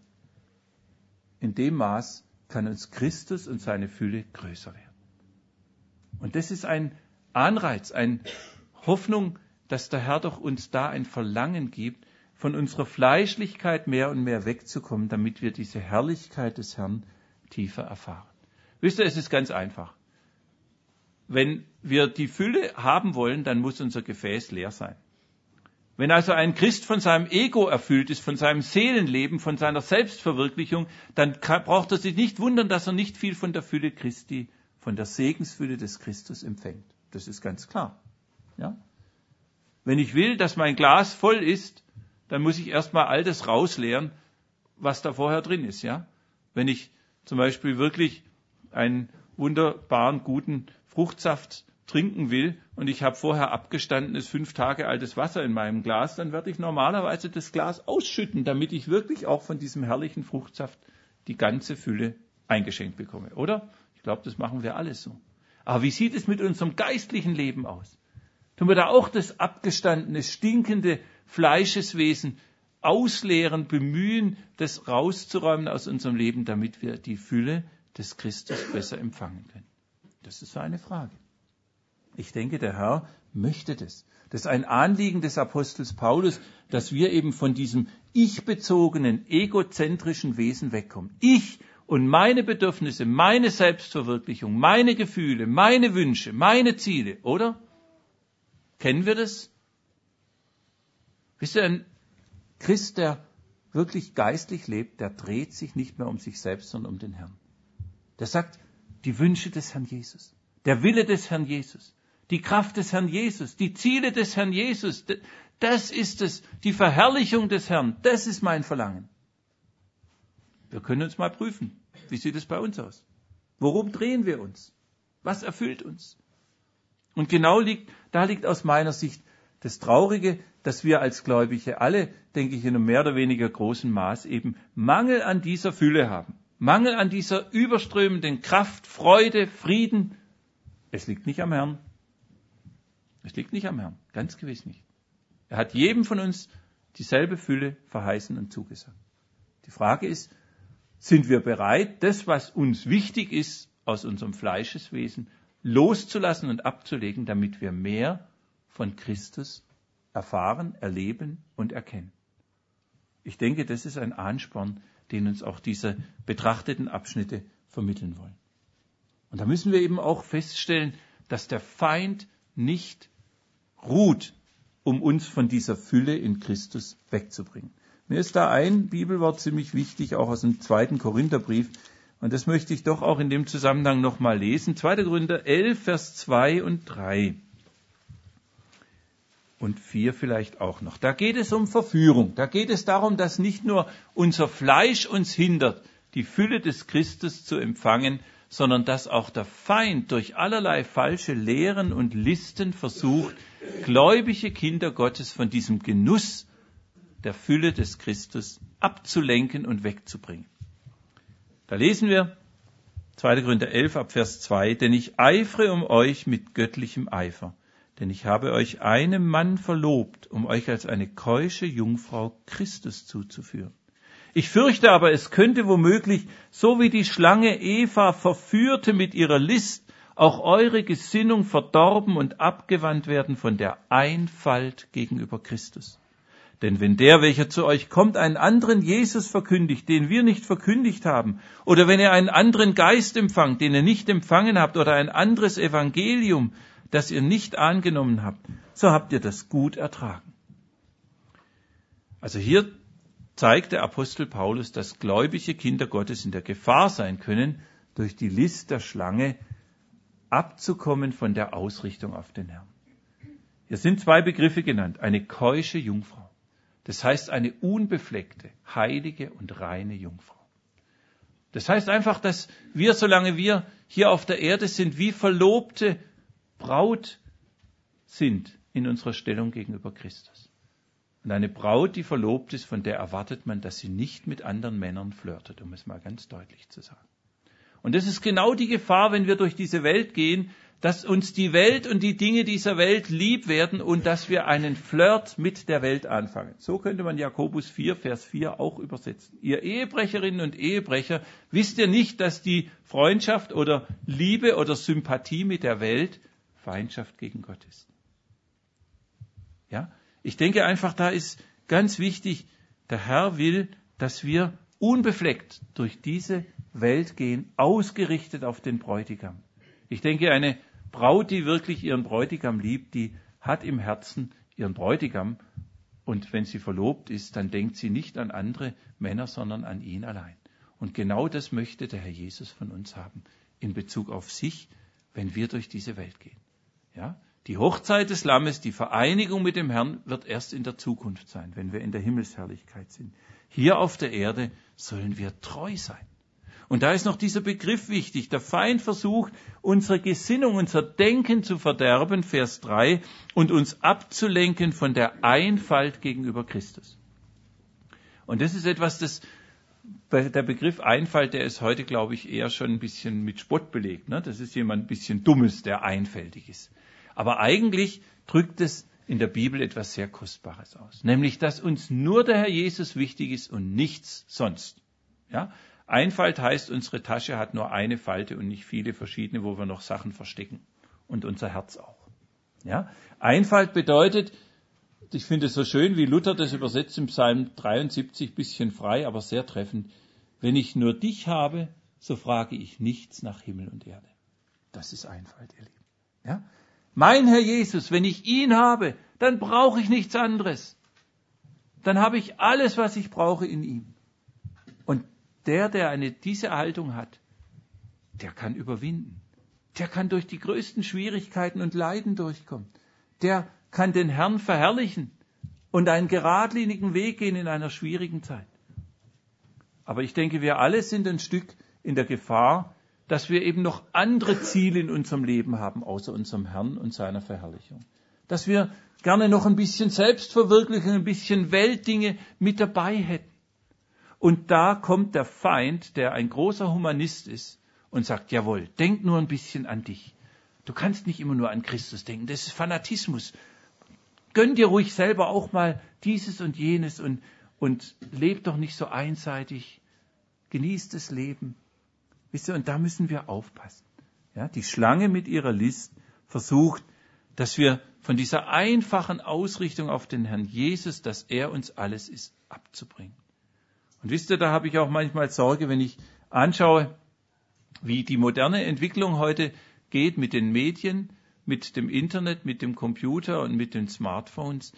Speaker 1: in dem Maß kann uns Christus und seine Fülle größer werden. Und das ist ein Anreiz, eine Hoffnung, dass der Herr doch uns da ein Verlangen gibt, von unserer Fleischlichkeit mehr und mehr wegzukommen, damit wir diese Herrlichkeit des Herrn tiefer erfahren. Wisst ihr, es ist ganz einfach. Wenn wir die Fülle haben wollen, dann muss unser Gefäß leer sein. Wenn also ein Christ von seinem Ego erfüllt ist, von seinem Seelenleben, von seiner Selbstverwirklichung, dann kann, braucht er sich nicht wundern, dass er nicht viel von der Fülle Christi, von der Segensfülle des Christus empfängt. Das ist ganz klar. Ja? Wenn ich will, dass mein Glas voll ist, dann muss ich erstmal all das rausleeren, was da vorher drin ist. Ja? Wenn ich zum Beispiel wirklich einen wunderbaren, guten Fruchtsaft trinken will und ich habe vorher abgestandenes, fünf Tage altes Wasser in meinem Glas, dann werde ich normalerweise das Glas ausschütten, damit ich wirklich auch von diesem herrlichen Fruchtsaft die ganze Fülle eingeschenkt bekomme, oder? Ich glaube, das machen wir alle so. Aber wie sieht es mit unserem geistlichen Leben aus? Tun wir da auch das abgestandene, stinkende Fleischeswesen ausleeren, bemühen, das rauszuräumen aus unserem Leben, damit wir die Fülle des Christus besser empfangen können? Das ist so eine Frage. Ich denke, der Herr möchte das. Das ist ein Anliegen des Apostels Paulus, dass wir eben von diesem ich-bezogenen, egozentrischen Wesen wegkommen. Ich und meine Bedürfnisse, meine Selbstverwirklichung, meine Gefühle, meine Wünsche, meine Ziele, oder? Kennen wir das? Wisst ihr, ein Christ, der wirklich geistlich lebt, der dreht sich nicht mehr um sich selbst, sondern um den Herrn. Der sagt, die Wünsche des Herrn Jesus, der Wille des Herrn Jesus, die Kraft des Herrn Jesus, die Ziele des Herrn Jesus, das ist es, die Verherrlichung des Herrn, das ist mein Verlangen. Wir können uns mal prüfen, wie sieht es bei uns aus? Worum drehen wir uns? Was erfüllt uns? Und genau liegt, da liegt aus meiner Sicht das Traurige, dass wir als Gläubige alle, denke ich, in einem mehr oder weniger großen Maß eben Mangel an dieser Fülle haben. Mangel an dieser überströmenden Kraft, Freude, Frieden. Es liegt nicht am Herrn. Es liegt nicht am Herrn, ganz gewiss nicht. Er hat jedem von uns dieselbe Fülle verheißen und zugesagt. Die Frage ist, sind wir bereit, das, was uns wichtig ist, aus unserem Fleischeswesen loszulassen und abzulegen, damit wir mehr von Christus erfahren, erleben und erkennen? Ich denke, das ist ein Ansporn, den uns auch diese betrachteten Abschnitte vermitteln wollen. Und da müssen wir eben auch feststellen, dass der Feind nicht ruht, um uns von dieser Fülle in Christus wegzubringen. Mir ist da ein Bibelwort ziemlich wichtig, auch aus dem zweiten Korintherbrief, und das möchte ich doch auch in dem Zusammenhang nochmal lesen. zweiter Korinther elf, Vers zwei und drei. Und vier vielleicht auch noch. Da geht es um Verführung. Da geht es darum, dass nicht nur unser Fleisch uns hindert, die Fülle des Christus zu empfangen, sondern dass auch der Feind durch allerlei falsche Lehren und Listen versucht, gläubige Kinder Gottes von diesem Genuss der Fülle des Christus abzulenken und wegzubringen. Da lesen wir zweiter Korinther elf ab Vers zwei, denn ich eifere um euch mit göttlichem Eifer, denn ich habe euch einem Mann verlobt, um euch als eine keusche Jungfrau Christus zuzuführen. Ich fürchte aber, es könnte womöglich, so wie die Schlange Eva verführte mit ihrer List, auch eure Gesinnung verdorben und abgewandt werden von der Einfalt gegenüber Christus. Denn wenn der, welcher zu euch kommt, einen anderen Jesus verkündigt, den wir nicht verkündigt haben, oder wenn ihr einen anderen Geist empfangt, den ihr nicht empfangen habt, oder ein anderes Evangelium, das ihr nicht angenommen habt, so habt ihr das gut ertragen. Also hier zeigt der Apostel Paulus, dass gläubige Kinder Gottes in der Gefahr sein können, durch die List der Schlange abzukommen von der Ausrichtung auf den Herrn. Hier sind zwei Begriffe genannt. Eine keusche Jungfrau. Das heißt eine unbefleckte, heilige und reine Jungfrau. Das heißt einfach, dass wir, solange wir hier auf der Erde sind, wie verlobte Braut sind in unserer Stellung gegenüber Christus. Und eine Braut, die verlobt ist, von der erwartet man, dass sie nicht mit anderen Männern flirtet, um es mal ganz deutlich zu sagen. Und das ist genau die Gefahr, wenn wir durch diese Welt gehen, dass uns die Welt und die Dinge dieser Welt lieb werden und dass wir einen Flirt mit der Welt anfangen. So könnte man Jakobus vier, Vers vier auch übersetzen. Ihr Ehebrecherinnen und Ehebrecher, wisst ihr nicht, dass die Freundschaft oder Liebe oder Sympathie mit der Welt Feindschaft gegen Gott ist? Ja, ich denke einfach, da ist ganz wichtig, der Herr will, dass wir unbefleckt durch diese Welt gehen, ausgerichtet auf den Bräutigam. Ich denke, eine Braut, die wirklich ihren Bräutigam liebt, die hat im Herzen ihren Bräutigam. Und wenn sie verlobt ist, dann denkt sie nicht an andere Männer, sondern an ihn allein. Und genau das möchte der Herr Jesus von uns haben, in Bezug auf sich, wenn wir durch diese Welt gehen. Ja? Die Hochzeit des Lammes, die Vereinigung mit dem Herrn wird erst in der Zukunft sein, wenn wir in der Himmelsherrlichkeit sind. Hier auf der Erde sollen wir treu sein. Und da ist noch dieser Begriff wichtig. Der Feind versucht, unsere Gesinnung, unser Denken zu verderben, Vers drei, und uns abzulenken von der Einfalt gegenüber Christus. Und das ist etwas, das, der Begriff Einfalt, der ist heute, glaube ich, eher schon ein bisschen mit Spott belegt. Ne? Das ist jemand ein bisschen Dummes, der einfältig ist. Aber eigentlich drückt es in der Bibel etwas sehr Kostbares aus. Nämlich, dass uns nur der Herr Jesus wichtig ist und nichts sonst. Ja? Einfalt heißt, unsere Tasche hat nur eine Falte und nicht viele verschiedene, wo wir noch Sachen verstecken. Und unser Herz auch. Ja? Einfalt bedeutet, ich finde es so schön, wie Luther das übersetzt im Psalm dreiundsiebzig, bisschen frei, aber sehr treffend. Wenn ich nur dich habe, so frage ich nichts nach Himmel und Erde. Das ist Einfalt, ihr Lieben. Ja? Mein Herr Jesus, wenn ich ihn habe, dann brauche ich nichts anderes. Dann habe ich alles, was ich brauche in ihm. Und der, der eine, diese Haltung hat, der kann überwinden. Der kann durch die größten Schwierigkeiten und Leiden durchkommen. Der kann den Herrn verherrlichen und einen geradlinigen Weg gehen in einer schwierigen Zeit. Aber ich denke, wir alle sind ein Stück in der Gefahr, dass wir eben noch andere Ziele in unserem Leben haben, außer unserem Herrn und seiner Verherrlichung. Dass wir gerne noch ein bisschen Selbstverwirklichung, ein bisschen Weltdinge mit dabei hätten. Und da kommt der Feind, der ein großer Humanist ist, und sagt, jawohl, denk nur ein bisschen an dich. Du kannst nicht immer nur an Christus denken, das ist Fanatismus. Gönn dir ruhig selber auch mal dieses und jenes und, und leb doch nicht so einseitig. Genieß das Leben. Wisst ihr, und da müssen wir aufpassen. Ja, die Schlange mit ihrer List versucht, dass wir von dieser einfachen Ausrichtung auf den Herrn Jesus, dass er uns alles ist, abzubringen. Und wisst ihr, da habe ich auch manchmal Sorge, wenn ich anschaue, wie die moderne Entwicklung heute geht mit den Medien, mit dem Internet, mit dem Computer und mit den Smartphones.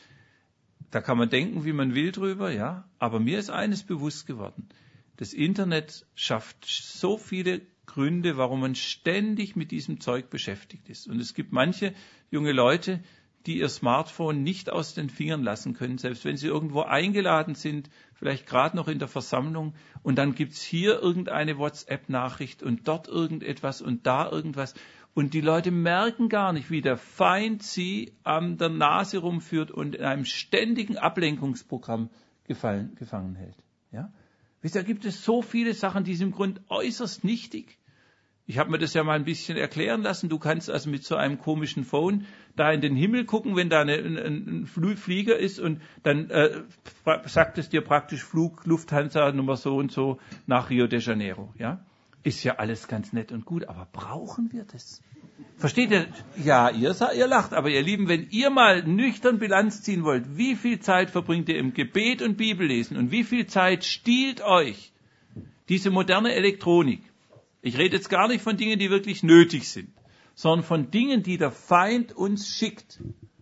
Speaker 1: Da kann man denken, wie man will drüber, ja. Aber mir ist eines bewusst geworden. Das Internet schafft so viele Gründe, warum man ständig mit diesem Zeug beschäftigt ist. Und es gibt manche junge Leute, die ihr Smartphone nicht aus den Fingern lassen können, selbst wenn sie irgendwo eingeladen sind, vielleicht gerade noch in der Versammlung, und dann gibt's hier irgendeine WhatsApp-Nachricht und dort irgendetwas und da irgendwas. Und die Leute merken gar nicht, wie der Feind sie an der Nase rumführt und in einem ständigen Ablenkungsprogramm gefallen, gefangen hält. Ja? Wisst ihr, da gibt es so viele Sachen, die sind im Grunde äußerst nichtig. Ich habe mir das ja mal ein bisschen erklären lassen. Du kannst also mit so einem komischen Phone da in den Himmel gucken, wenn da eine, ein, ein Flieger ist, und dann äh, sagt es dir praktisch Flug Lufthansa Nummer so und so nach Rio de Janeiro. Ja? Ist ja alles ganz nett und gut, aber brauchen wir das? Versteht ihr? Ja, ihr, ihr lacht, aber ihr Lieben, wenn ihr mal nüchtern Bilanz ziehen wollt, wie viel Zeit verbringt ihr im Gebet und Bibellesen und wie viel Zeit stiehlt euch diese moderne Elektronik? Ich rede jetzt gar nicht von Dingen, die wirklich nötig sind, sondern von Dingen, die der Feind uns schickt,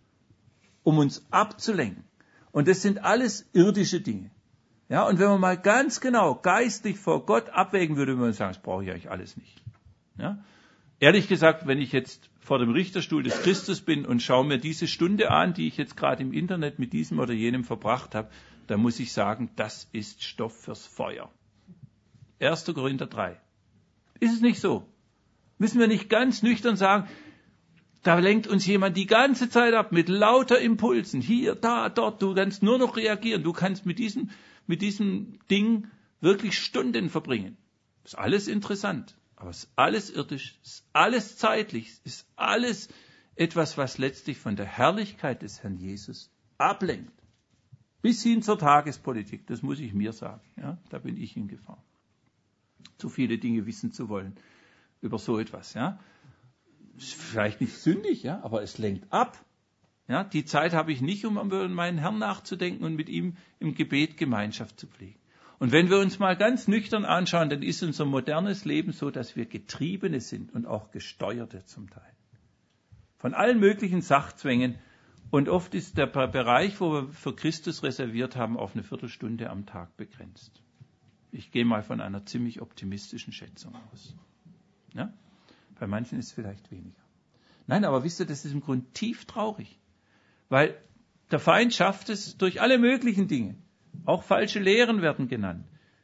Speaker 1: um uns abzulenken. Und das sind alles irdische Dinge. Ja, und wenn man mal ganz genau geistlich vor Gott abwägen würde, würde man sagen, das brauche ich eigentlich alles nicht. Ja? Ehrlich gesagt, wenn ich jetzt vor dem Richterstuhl des Christus bin und schaue mir diese Stunde an, die ich jetzt gerade im Internet mit diesem oder jenem verbracht habe, dann muss ich sagen, das ist Stoff fürs Feuer. erster Korinther drei. Ist es nicht so? Müssen wir nicht ganz nüchtern sagen, da lenkt uns jemand die ganze Zeit ab mit lauter Impulsen. Hier, da, dort. Du kannst nur noch reagieren. Du kannst mit diesem, mit diesem Ding wirklich Stunden verbringen. Das ist alles interessant. Aber Aber es ist alles irdisch, es ist alles zeitlich, es ist alles etwas, was letztlich von der Herrlichkeit des Herrn Jesus ablenkt. Bis hin zur Tagespolitik, das muss ich mir sagen. Ja, da bin ich in Gefahr. Zu viele Dinge wissen zu wollen über so etwas. Ja. Ist vielleicht nicht sündig, ja, aber es lenkt ab. Ja, die Zeit habe ich nicht, um über meinen Herrn nachzudenken und mit ihm im Gebet Gemeinschaft zu pflegen. Und wenn wir uns mal ganz nüchtern anschauen, dann ist unser modernes Leben so, dass wir Getriebene sind und auch Gesteuerte zum Teil. Von allen möglichen Sachzwängen. Und oft ist der Bereich, wo wir für Christus reserviert haben, auf eine Viertelstunde am Tag begrenzt. Ich gehe mal von einer ziemlich optimistischen Schätzung aus. Ja? Bei manchen ist es vielleicht weniger. Nein, aber wisst ihr, das ist im Grunde tief traurig. Weil der Feind schafft es durch alle möglichen Dinge, auch falsche Lehren werden genannt,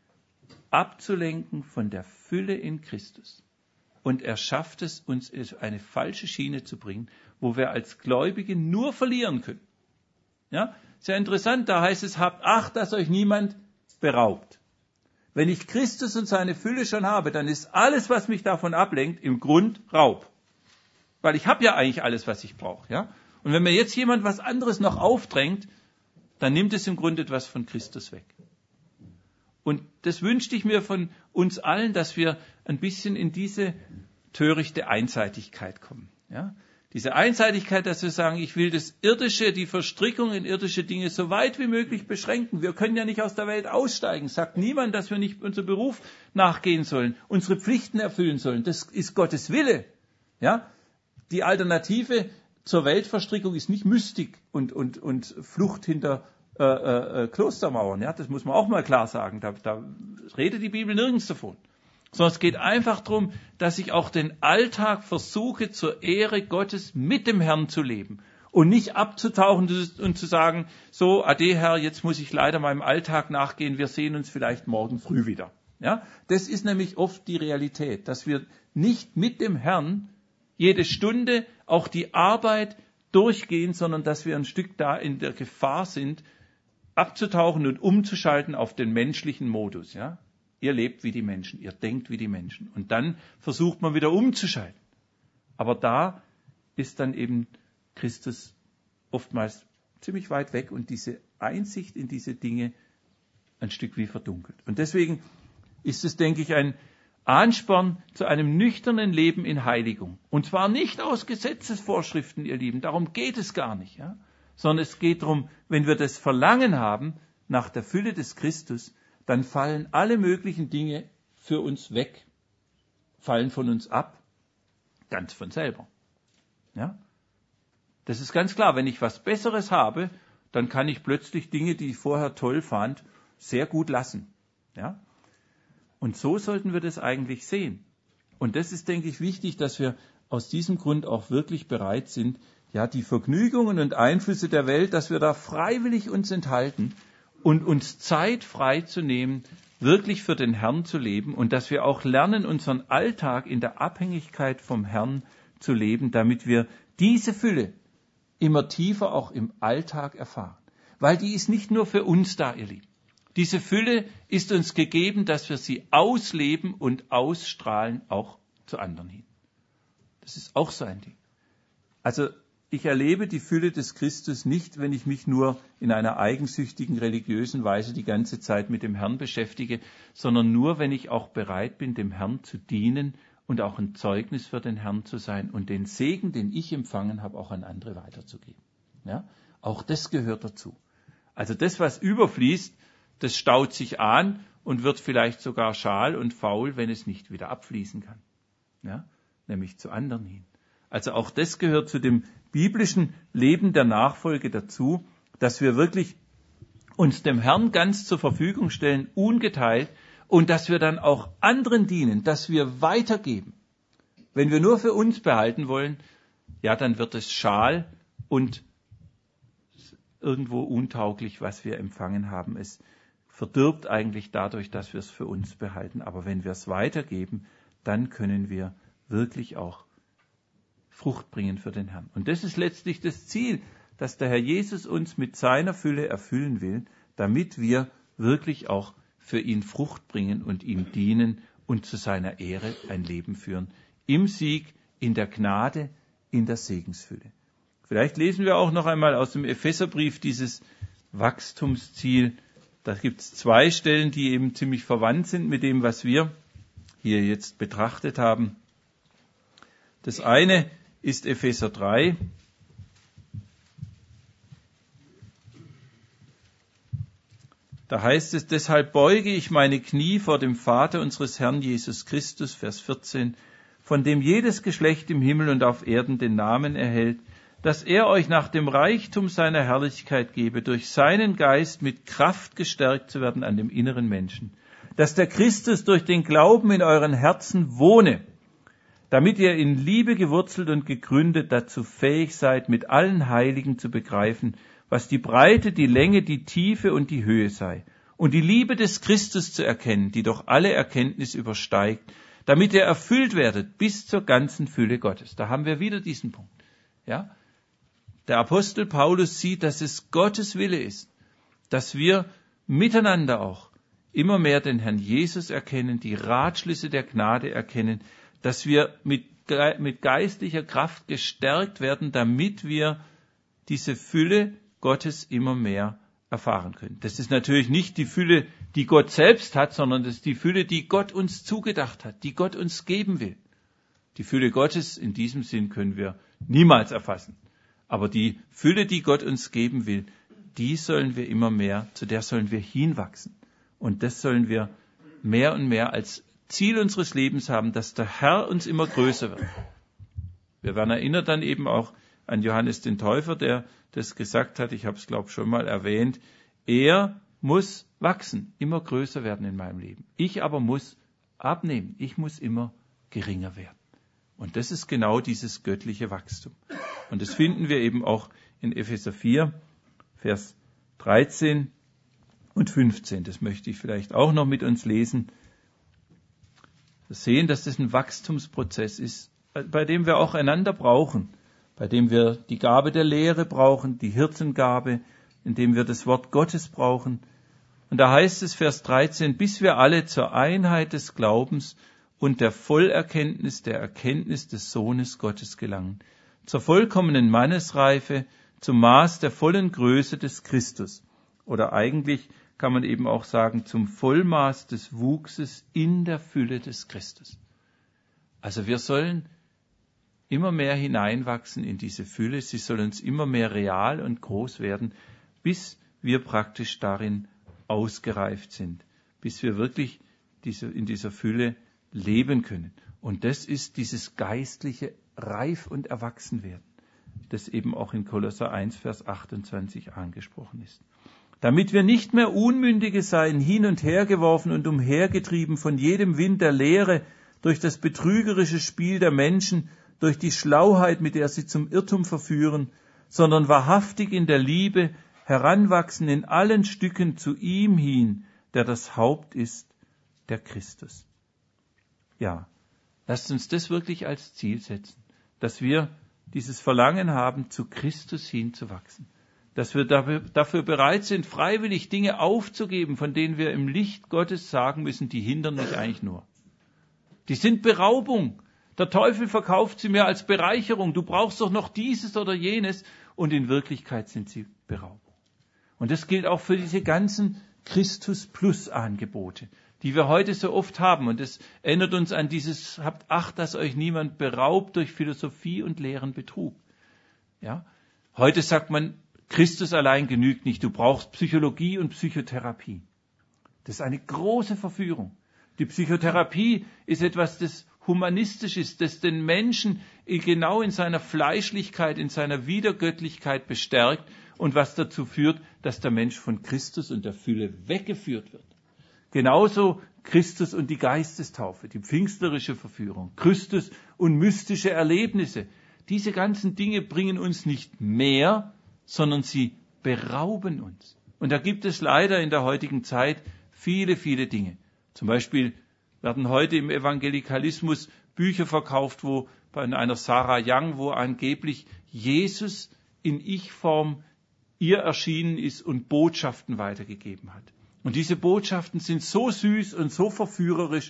Speaker 1: abzulenken von der Fülle in Christus. Und er schafft es, uns in eine falsche Schiene zu bringen, wo wir als Gläubige nur verlieren können. Ja, sehr interessant, da heißt es, habt Acht, dass euch niemand beraubt. Wenn ich Christus und seine Fülle schon habe, dann ist alles, was mich davon ablenkt, im Grund Raub. Weil ich habe ja eigentlich alles, was ich brauche. Ja? Und wenn mir jetzt jemand was anderes noch aufdrängt, dann nimmt es im Grunde etwas von Christus weg. Und das wünschte ich mir von uns allen, dass wir ein bisschen in diese törichte Einseitigkeit kommen. Ja? Diese Einseitigkeit, dass wir sagen, ich will das Irdische, die Verstrickung in irdische Dinge so weit wie möglich beschränken. Wir können ja nicht aus der Welt aussteigen. Sagt niemand, dass wir nicht unserem Beruf nachgehen sollen, unsere Pflichten erfüllen sollen. Das ist Gottes Wille. Ja? Die Alternative zur Weltverstrickung ist nicht Mystik und, und, und Flucht hinter äh, äh, Klostermauern. Ja? Das muss man auch mal klar sagen. Da, da redet die Bibel nirgends davon. Sondern es geht einfach darum, dass ich auch den Alltag versuche, zur Ehre Gottes mit dem Herrn zu leben. Und nicht abzutauchen und zu sagen, so, ade Herr, jetzt muss ich leider meinem Alltag nachgehen, wir sehen uns vielleicht morgen früh wieder. Ja? Das ist nämlich oft die Realität, dass wir nicht mit dem Herrn jede Stunde auch die Arbeit durchgehen, sondern dass wir ein Stück da in der Gefahr sind, abzutauchen und umzuschalten auf den menschlichen Modus. Ja? Ihr lebt wie die Menschen, ihr denkt wie die Menschen. Und dann versucht man wieder umzuschalten. Aber da ist dann eben Christus oftmals ziemlich weit weg und diese Einsicht in diese Dinge ein Stück wie verdunkelt. Und deswegen ist es, denke ich, ein Ansporn zu einem nüchternen Leben in Heiligung. Und zwar nicht aus Gesetzesvorschriften, ihr Lieben, darum geht es gar nicht. Ja? Sondern es geht darum, wenn wir das Verlangen haben nach der Fülle des Christus, dann fallen alle möglichen Dinge für uns weg, fallen von uns ab, ganz von selber. Ja? Das ist ganz klar, wenn ich was Besseres habe, dann kann ich plötzlich Dinge, die ich vorher toll fand, sehr gut lassen. Ja? Und so sollten wir das eigentlich sehen. Und das ist, denke ich, wichtig, dass wir aus diesem Grund auch wirklich bereit sind, ja, die Vergnügungen und Einflüsse der Welt, dass wir da freiwillig uns enthalten und uns Zeit frei zu nehmen, wirklich für den Herrn zu leben und dass wir auch lernen, unseren Alltag in der Abhängigkeit vom Herrn zu leben, damit wir diese Fülle immer tiefer auch im Alltag erfahren. Weil die ist nicht nur für uns da, ihr Lieben. Diese Fülle ist uns gegeben, dass wir sie ausleben und ausstrahlen, auch zu anderen hin. Das ist auch so ein Ding. Also ich erlebe die Fülle des Christus nicht, wenn ich mich nur in einer eigensüchtigen religiösen Weise die ganze Zeit mit dem Herrn beschäftige, sondern nur, wenn ich auch bereit bin, dem Herrn zu dienen und auch ein Zeugnis für den Herrn zu sein und den Segen, den ich empfangen habe, auch an andere weiterzugeben. Ja? Auch das gehört dazu. Also das, was überfließt, das staut sich an und wird vielleicht sogar schal und faul, wenn es nicht wieder abfließen kann. Ja? Nämlich zu anderen hin. Also auch das gehört zu dem biblischen Leben der Nachfolge dazu, dass wir wirklich uns dem Herrn ganz zur Verfügung stellen, ungeteilt, und dass wir dann auch anderen dienen, dass wir weitergeben. Wenn wir nur für uns behalten wollen, ja, dann wird es schal und irgendwo untauglich, was wir empfangen haben. Es verdirbt eigentlich dadurch, dass wir es für uns behalten. Aber wenn wir es weitergeben, dann können wir wirklich auch Frucht bringen für den Herrn. Und das ist letztlich das Ziel, dass der Herr Jesus uns mit seiner Fülle erfüllen will, damit wir wirklich auch für ihn Frucht bringen und ihm dienen und zu seiner Ehre ein Leben führen. Im Sieg, in der Gnade, in der Segensfülle. Vielleicht lesen wir auch noch einmal aus dem Epheserbrief dieses Wachstumsziel. Da gibt es zwei Stellen, die eben ziemlich verwandt sind mit dem, was wir hier jetzt betrachtet haben. Das eine ist Epheser drei. Da heißt es, deshalb beuge ich meine Knie vor dem Vater unseres Herrn Jesus Christus, Vers vierzehn, von dem jedes Geschlecht im Himmel und auf Erden den Namen erhält, dass er euch nach dem Reichtum seiner Herrlichkeit gebe, durch seinen Geist mit Kraft gestärkt zu werden an dem inneren Menschen, dass der Christus durch den Glauben in euren Herzen wohne, damit ihr in Liebe gewurzelt und gegründet dazu fähig seid, mit allen Heiligen zu begreifen, was die Breite, die Länge, die Tiefe und die Höhe sei, und die Liebe des Christus zu erkennen, die doch alle Erkenntnis übersteigt, damit ihr erfüllt werdet bis zur ganzen Fülle Gottes. Da haben wir wieder diesen Punkt. Ja? Der Apostel Paulus sieht, dass es Gottes Wille ist, dass wir miteinander auch immer mehr den Herrn Jesus erkennen, die Ratschlüsse der Gnade erkennen, dass wir mit, mit geistlicher Kraft gestärkt werden, damit wir diese Fülle Gottes immer mehr erfahren können. Das ist natürlich nicht die Fülle, die Gott selbst hat, sondern das ist die Fülle, die Gott uns zugedacht hat, die Gott uns geben will. Die Fülle Gottes in diesem Sinn können wir niemals erfassen. Aber die Fülle, die Gott uns geben will, die sollen wir immer mehr, zu der sollen wir hinwachsen. Und das sollen wir mehr und mehr als Ziel unseres Lebens haben, dass der Herr uns immer größer wird. Wir werden erinnert dann eben auch an Johannes den Täufer, der das gesagt hat, ich habe es glaube ich schon mal erwähnt, er muss wachsen, immer größer werden in meinem Leben. Ich aber muss abnehmen, ich muss immer geringer werden. Und das ist genau dieses göttliche Wachstum. Und das finden wir eben auch in Epheser vier, Vers dreizehn und fünfzehn. Das möchte ich vielleicht auch noch mit uns lesen. Wir sehen, dass das ein Wachstumsprozess ist, bei dem wir auch einander brauchen, bei dem wir die Gabe der Lehre brauchen, die Hirtengabe, in dem wir das Wort Gottes brauchen. Und da heißt es, Vers dreizehn, bis wir alle zur Einheit des Glaubens und der Vollerkenntnis der Erkenntnis des Sohnes Gottes gelangen, zur vollkommenen Mannesreife, zum Maß der vollen Größe des Christus. Oder eigentlich kann man eben auch sagen, zum Vollmaß des Wuchses in der Fülle des Christus. Also wir sollen immer mehr hineinwachsen in diese Fülle. Sie soll uns immer mehr real und groß werden, bis wir praktisch darin ausgereift sind, bis wir wirklich diese, in dieser Fülle leben können. Und das ist dieses geistliche Reif- und Erwachsenwerden, das eben auch in Kolosser eins, Vers achtundzwanzig angesprochen ist. Damit wir nicht mehr Unmündige seien, hin und her geworfen und umhergetrieben von jedem Wind der Lehre, durch das betrügerische Spiel der Menschen, durch die Schlauheit, mit der sie zum Irrtum verführen, sondern wahrhaftig in der Liebe heranwachsen in allen Stücken zu ihm hin, der das Haupt ist, der Christus. Ja, lasst uns das wirklich als Ziel setzen, dass wir dieses Verlangen haben, zu Christus hinzuwachsen, dass wir dafür, dafür bereit sind, freiwillig Dinge aufzugeben, von denen wir im Licht Gottes sagen müssen, die hindern mich eigentlich nur. Die sind Beraubung. Der Teufel verkauft sie mir als Bereicherung. Du brauchst doch noch dieses oder jenes. Und in Wirklichkeit sind sie Beraubung. Und das gilt auch für diese ganzen Christus-Plus-Angebote, die wir heute so oft haben. Und das erinnert uns an dieses, habt Acht, dass euch niemand beraubt durch Philosophie und leeren Betrug. Ja? Heute sagt man, Christus allein genügt nicht. Du brauchst Psychologie und Psychotherapie. Das ist eine große Verführung. Die Psychotherapie ist etwas, das humanistisch ist, das den Menschen genau in seiner Fleischlichkeit, in seiner Wiedergöttlichkeit bestärkt und was dazu führt, dass der Mensch von Christus und der Fülle weggeführt wird. Genauso Christus und die Geistestaufe, die pfingstlerische Verführung, Christus und mystische Erlebnisse. Diese ganzen Dinge bringen uns nicht mehr, sondern sie berauben uns. Und da gibt es leider in der heutigen Zeit viele, viele Dinge. Zum Beispiel werden heute im Evangelikalismus Bücher verkauft, wo bei einer Sarah Young, wo angeblich Jesus in Ich-Form ihr erschienen ist und Botschaften weitergegeben hat. Und diese Botschaften sind so süß und so verführerisch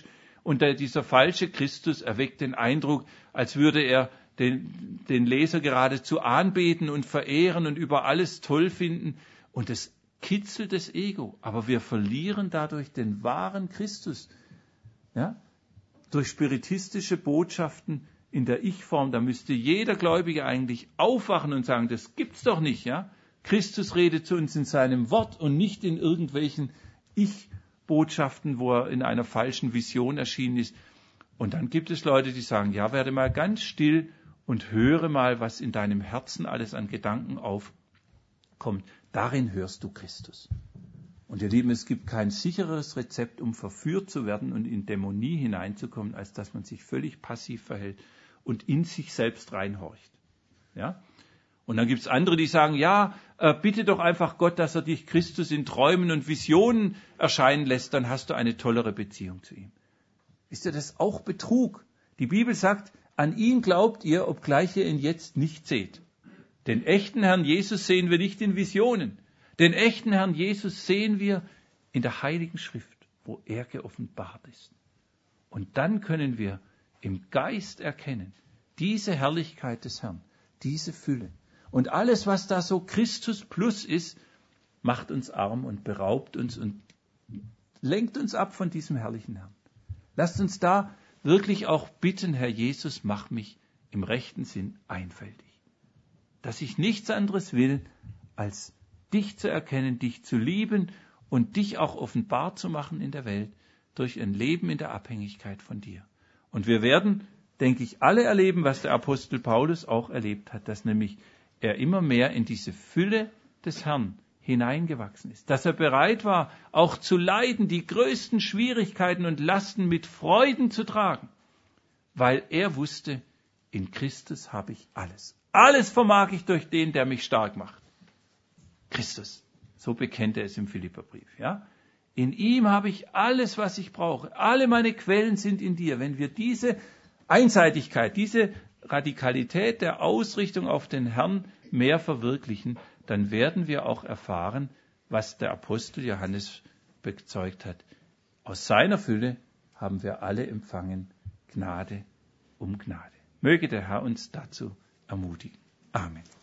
Speaker 1: Und der, dieser falsche Christus erweckt den Eindruck, als würde er den, den Leser geradezu anbeten und verehren und über alles toll finden. Und das kitzelt das Ego. Aber wir verlieren dadurch den wahren Christus. Ja? Durch spiritistische Botschaften in der Ich-Form, da müsste jeder Gläubige eigentlich aufwachen und sagen, das gibt's doch nicht, ja? Christus redet zu uns in seinem Wort und nicht in irgendwelchen Ich-Botschaften, wo er in einer falschen Vision erschienen ist. Und dann gibt es Leute, die sagen, ja, werde mal ganz still und höre mal, was in deinem Herzen alles an Gedanken aufkommt. Darin hörst du Christus. Und ihr Lieben, es gibt kein sicheres Rezept, um verführt zu werden und in Dämonie hineinzukommen, als dass man sich völlig passiv verhält und in sich selbst reinhorcht. Ja? Und dann gibt es andere, die sagen, ja, äh, bitte doch einfach Gott, dass er dich Christus in Träumen und Visionen erscheinen lässt, dann hast du eine tollere Beziehung zu ihm. Ist ja das auch Betrug? Die Bibel sagt, an ihn glaubt ihr, obgleich ihr ihn jetzt nicht seht. Den echten Herrn Jesus sehen wir nicht in Visionen. Den echten Herrn Jesus sehen wir in der Heiligen Schrift, wo er geoffenbart ist. Und dann können wir im Geist erkennen, diese Herrlichkeit des Herrn, diese Fülle. Und alles, was da so Christus plus ist, macht uns arm und beraubt uns und lenkt uns ab von diesem herrlichen Herrn. Lasst uns da wirklich auch bitten, Herr Jesus, mach mich im rechten Sinn einfältig. Dass ich nichts anderes will, als dich zu erkennen, dich zu lieben und dich auch offenbar zu machen in der Welt durch ein Leben in der Abhängigkeit von dir. Und wir werden, denke ich, alle erleben, was der Apostel Paulus auch erlebt hat, dass nämlich er immer mehr in diese Fülle des Herrn hineingewachsen ist, dass er bereit war, auch zu leiden, die größten Schwierigkeiten und Lasten mit Freuden zu tragen, weil er wusste, in Christus habe ich alles. Alles vermag ich durch den, der mich stark macht. Christus. So bekennt er es im Philipperbrief. Ja? In ihm habe ich alles, was ich brauche. Alle meine Quellen sind in dir. Wenn wir diese Einseitigkeit, diese Radikalität der Ausrichtung auf den Herrn mehr verwirklichen, dann werden wir auch erfahren, was der Apostel Johannes bezeugt hat. Aus seiner Fülle haben wir alle empfangen Gnade um Gnade. Möge der Herr uns dazu ermutigen. Amen.